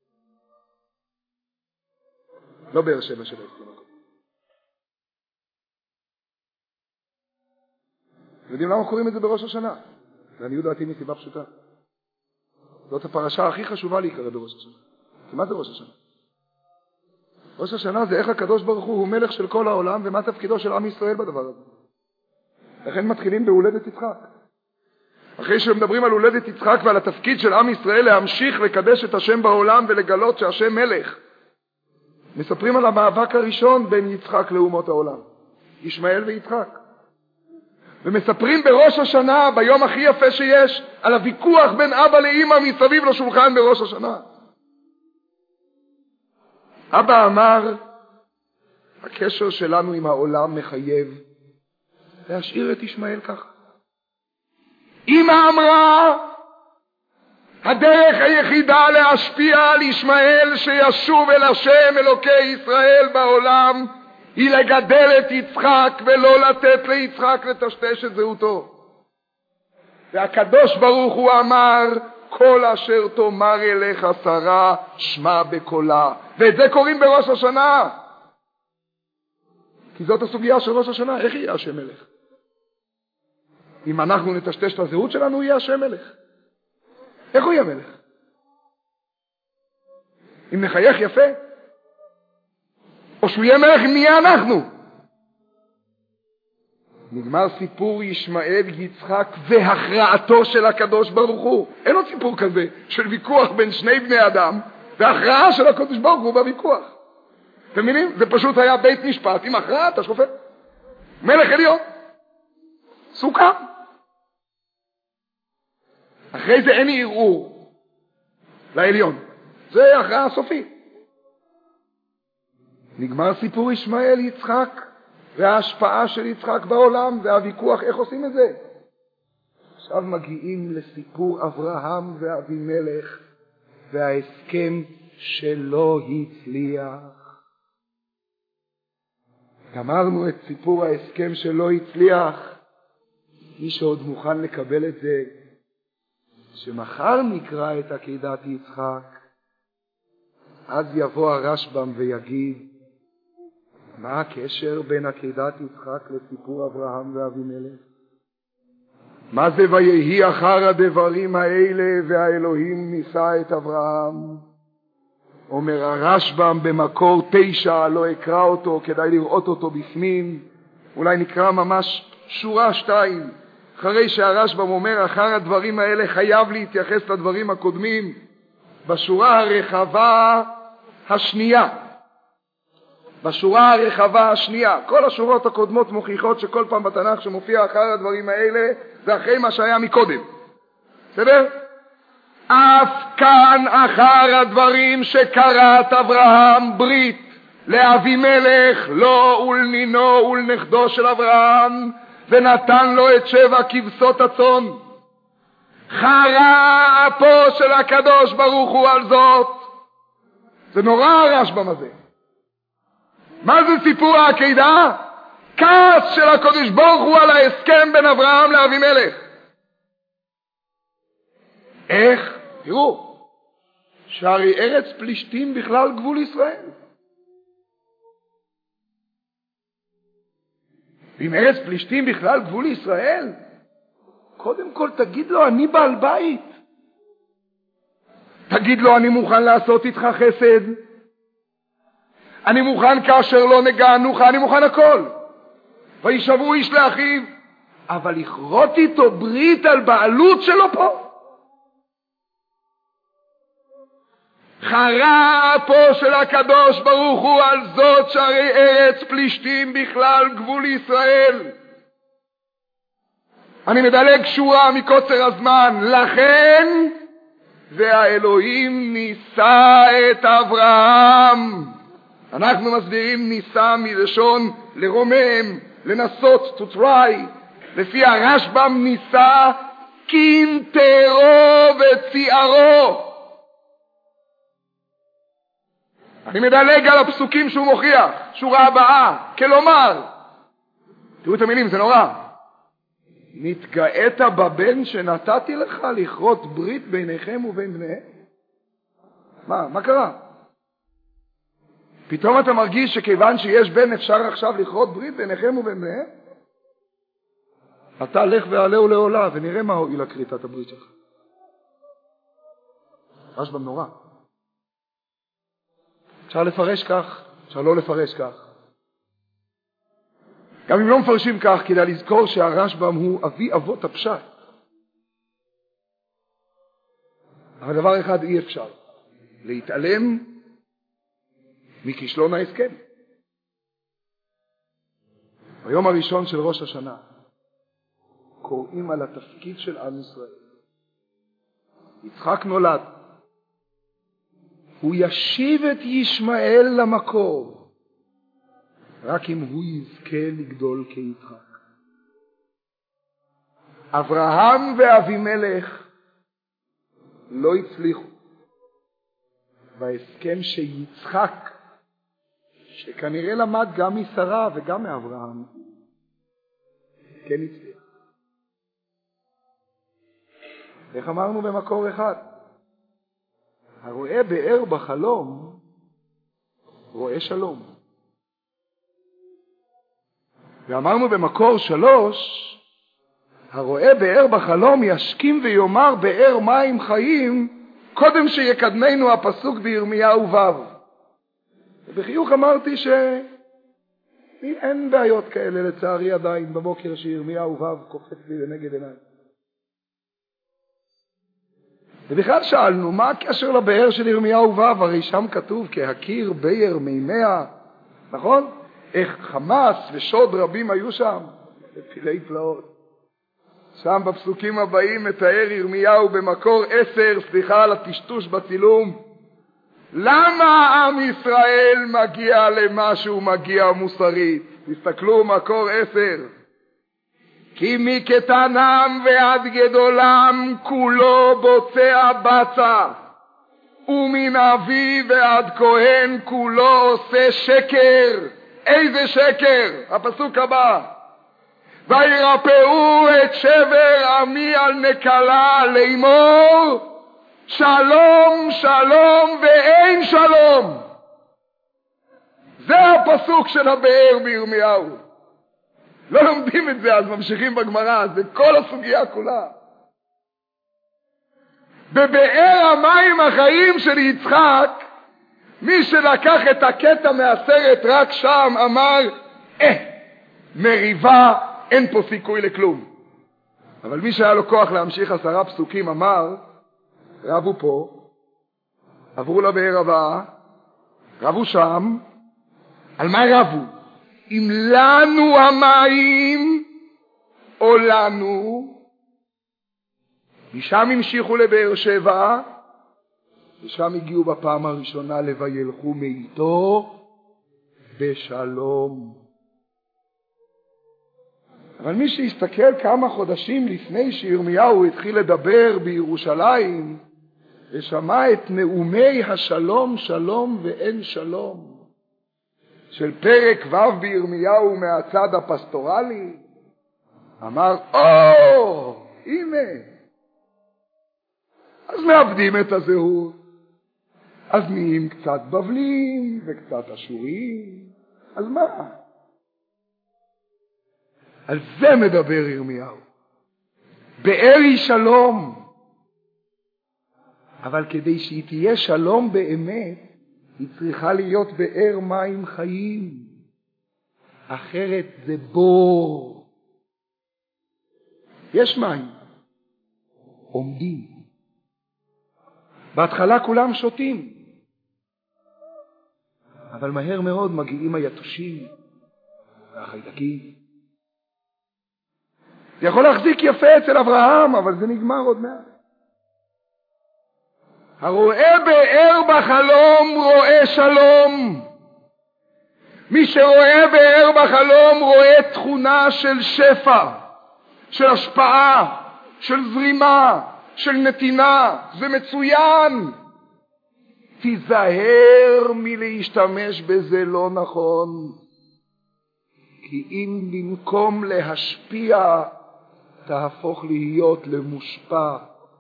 לא באר שבע שלא יצאים מקום. יודעים למה קוראים את זה בראש השנה? לעניות דעתי מסיבה פשוטה. זאת הפרשה הכי חשובה להיקרא בראש השנה. כי מה זה ראש השנה? ראש השנה זה איך הקדוש ברוך הוא הוא מלך של כל העולם, ומה תפקידו של עם ישראל בדבר הזה. לכן מתחילים בהולדת יצחק. אחרי שמדברים על הולדת יצחק ועל התפקיד של עם ישראל להמשיך לקדש את השם בעולם ולגלות שהשם מלך, מספרים על המאבק הראשון בין יצחק לאומות העולם, ישמעאל ויצחק. ומספרים בראש השנה, ביום הכי יפה שיש, על הוויכוח בין אבא לאמא מסביב לשולחן בראש השנה. אבא אמר, הקשר שלנו עם העולם מחייב להשאיר את ישמעאל ככה. אמא אמרה, הדרך היחידה להשפיע על ישמעאל שישוב אל השם אלוקי ישראל בעולם, היא לגדל את יצחק ולא לתת ליצחק לטשטש את זהותו. והקדוש ברוך הוא אמר, כל אשר תאמר אליך שרה שמע בקולה. ואת זה קוראים בראש השנה. כי זאת הסוגיה של ראש השנה, איך יהיה השם מלך? אם אנחנו נטשטש את הזהות שלנו, הוא יהיה השם מלך. איך הוא יהיה מלך? אם נחייך יפה? או שהוא יהיה מלך אם נהיה אנחנו? נגמר סיפור ישמעאל יצחק והכרעתו של הקדוש ברוך הוא. אין עוד סיפור כזה של ויכוח בין שני בני אדם והכרעה של הקדוש ברוך הוא בוויכוח. אתם מבינים? זה פשוט היה בית משפט עם הכרעה, אתה שופט. מלך עליון. סוכם. אחרי זה אין ערעור לעליון. זה הכרעה הסופית. נגמר סיפור ישמעאל יצחק וההשפעה של יצחק בעולם והוויכוח איך עושים את זה. עכשיו מגיעים לסיפור אברהם ואבימלך וההסכם שלא הצליח. גמרנו את סיפור ההסכם שלא הצליח. מי שעוד מוכן לקבל את זה, שמחר נקרא את עקדת יצחק, אז יבוא הרשב"ם ויגיד, מה הקשר בין עקדת יצחק לסיפור אברהם ואבימלך? מה זה ויהי אחר הדברים האלה והאלוהים ניסה את אברהם אומר הרשב"ם במקור תשע, לא אקרא אותו, כדאי לראות אותו בפנים, אולי נקרא ממש שורה שתיים, אחרי שהרשב"ם אומר אחר הדברים האלה חייב להתייחס לדברים הקודמים, בשורה הרחבה השנייה, בשורה הרחבה השנייה, כל השורות הקודמות מוכיחות שכל פעם בתנ"ך שמופיע אחר הדברים האלה, זה אחרי מה שהיה מקודם. בסדר? אף כאן אחר הדברים שקראת אברהם ברית לאבימלך, לו ולנינו ולנכדו של אברהם, ונתן לו את שבע כבשות הצאן. חרה אפו של הקדוש ברוך הוא על זאת. זה נורא הרשב"ם הזה. מה זה סיפור העקדה? כעס של הקדוש ברוך הוא על ההסכם בין אברהם לאבימלך. איך? תראו, שהרי ארץ פלישתים בכלל גבול ישראל. ואם ארץ פלישתים בכלל גבול ישראל, קודם כל תגיד לו אני בעל בית. תגיד לו אני מוכן לעשות איתך חסד. אני מוכן כאשר לא נגענוך, אני מוכן הכל. וישברו איש לאחיו, אבל לכרות איתו ברית על בעלות שלו פה. חרה פה של הקדוש ברוך הוא על זאת שהרי ארץ פלישתים בכלל גבול ישראל. אני מדלג שורה מקוצר הזמן. לכן והאלוהים ניסה את אברהם. אנחנו מסבירים ניסה מלשון לרומם, לנסות, to try. לפי הרשב"ם ניסה קינטרו וציערו. אני מדלג על הפסוקים שהוא מוכיח, שורה הבאה, כלומר, תראו את המילים, זה נורא. נתגאת בבן שנתתי לך לכרות ברית ביניכם ובין בניהם? מה, מה קרה? פתאום אתה מרגיש שכיוון שיש בן אפשר עכשיו לכרות ברית ביניכם ובין בניהם? אתה לך ועלה ולעולה ונראה מה הועיל לכריתת הברית שלך. רשב"ם נורא. אפשר לפרש כך, אפשר לא לפרש כך. גם אם לא מפרשים כך, כדאי לזכור שהרשב"ם הוא אבי אבות הפשט. אבל דבר אחד אי אפשר, להתעלם מכישלון ההסכם. ביום הראשון של ראש השנה, קוראים על התפקיד של עם ישראל. יצחק נולד. הוא ישיב את ישמעאל למקור, רק אם הוא יזכה לגדול כיצחק. אברהם ואבימלך לא הצליחו. בהסכם שיצחק, שכנראה למד גם משרה וגם מאברהם, כן הצליח. איך אמרנו במקור אחד? הרואה באר בחלום, רואה שלום. ואמרנו במקור שלוש, הרואה באר בחלום ישכים ויאמר באר מים חיים, קודם שיקדמנו הפסוק בירמיהו ו'. ובחיוך אמרתי שאין בעיות כאלה לצערי עדיין בבוקר שירמיהו ו' קופץ לי לנגד עיניי. ובכלל שאלנו, מה הקשר לבאר של ירמיהו ו'? הרי שם כתוב, כהכיר באר מימיה, נכון? איך חמאס ושוד רבים היו שם, פלאי פלאות. שם בפסוקים הבאים מתאר ירמיהו במקור עשר, סליחה על הטשטוש בצילום, למה עם ישראל מגיע למשהו מגיע מוסרית? תסתכלו מקור עשר. כי מקטנם ועד גדולם כולו בוצע בצע, ומן אבי ועד כהן כולו עושה שקר. איזה שקר? הפסוק הבא. וירפאו את שבר עמי על נקלה לאמור שלום שלום ואין שלום. זה הפסוק של הבאר בירמיהו. לא לומדים את זה, אז ממשיכים בגמרא, זה כל הסוגיה כולה. בבאר המים החיים של יצחק מי שלקח את הקטע מהסרט רק שם אמר, אה, מריבה, אין פה סיכוי לכלום. אבל מי שהיה לו כוח להמשיך עשרה פסוקים אמר, רבו פה, עברו לבאר הבאה, רבו שם, על מה רבו? אם לנו המים או לנו, משם המשיכו לבאר שבע, ושם הגיעו בפעם הראשונה לוילכו מאיתו בשלום. אבל מי שיסתכל כמה חודשים לפני שירמיהו התחיל לדבר בירושלים, ושמע את נאומי השלום שלום ואין שלום של פרק ו' בירמיהו מהצד הפסטורלי, אמר, או, הנה. אז מאבדים את הזהות, אז נהיים קצת בבלים וקצת אשורים, אז מה? על זה מדבר ירמיהו. באר היא שלום, אבל כדי שהיא תהיה שלום באמת, היא צריכה להיות באר מים חיים, אחרת זה בור. יש מים, עומדים. בהתחלה כולם שותים, אבל מהר מאוד מגיעים היתושים והחיידקים. זה יכול להחזיק יפה אצל אברהם, אבל זה נגמר עוד מעט. הרואה באר בחלום רואה שלום. מי שרואה באר בחלום רואה תכונה של שפע, של השפעה, של זרימה, של נתינה. זה מצוין. תיזהר מלהשתמש בזה לא נכון. כי אם במקום להשפיע תהפוך להיות למושפע,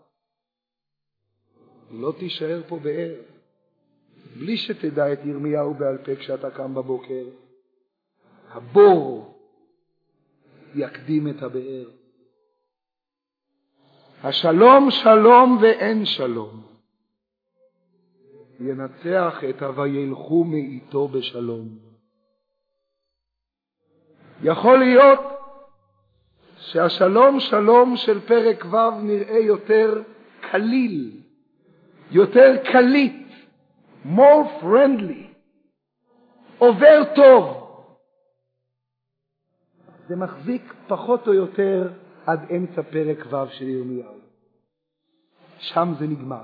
לא תישאר פה באר. בלי שתדע את ירמיהו בעל פה כשאתה קם בבוקר, הבור יקדים את הבאר. השלום שלום ואין שלום ינצח את הוילכו מאיתו בשלום. יכול להיות שהשלום שלום של פרק ו' נראה יותר קליל, יותר קליט, more friendly, עובר טוב. זה מחזיק פחות או יותר עד אמצע פרק ו' של ירמיהו. שם זה נגמר.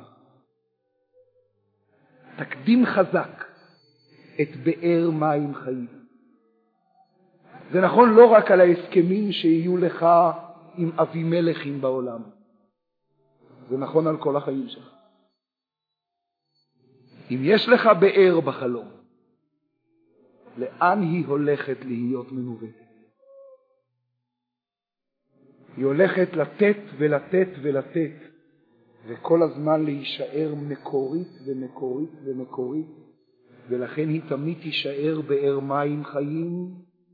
תקדים חזק את באר מים חיים. זה נכון לא רק על ההסכמים שיהיו לך עם אבימלכים בעולם. זה נכון על כל החיים שלך. אם יש לך באר בחלום, לאן היא הולכת להיות מנווטת? היא הולכת לתת ולתת ולתת, וכל הזמן להישאר מקורית ומקורית ומקורית, ולכן היא תמיד תישאר באר מים חיים.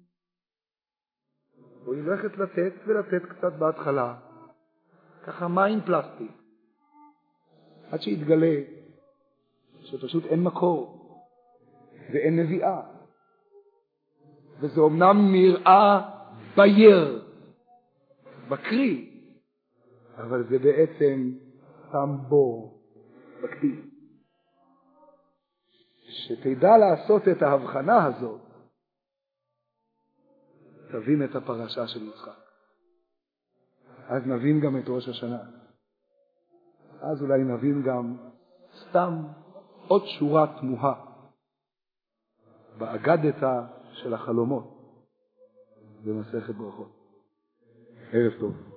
והיא הולכת לתת ולתת קצת בהתחלה, ככה מים פלסטיק, עד שיתגלה שפשוט אין מקור ואין נביאה, וזה אומנם נראה בייר, בקרי, אבל זה בעצם שם בור בקטיף. שתדע לעשות את ההבחנה הזאת, תבין את הפרשה של יצחק. אז נבין גם את ראש השנה. אז אולי נבין גם סתם עוד שורה תמוהה באגדתה של החלומות במסכת ברכות. ערב טוב.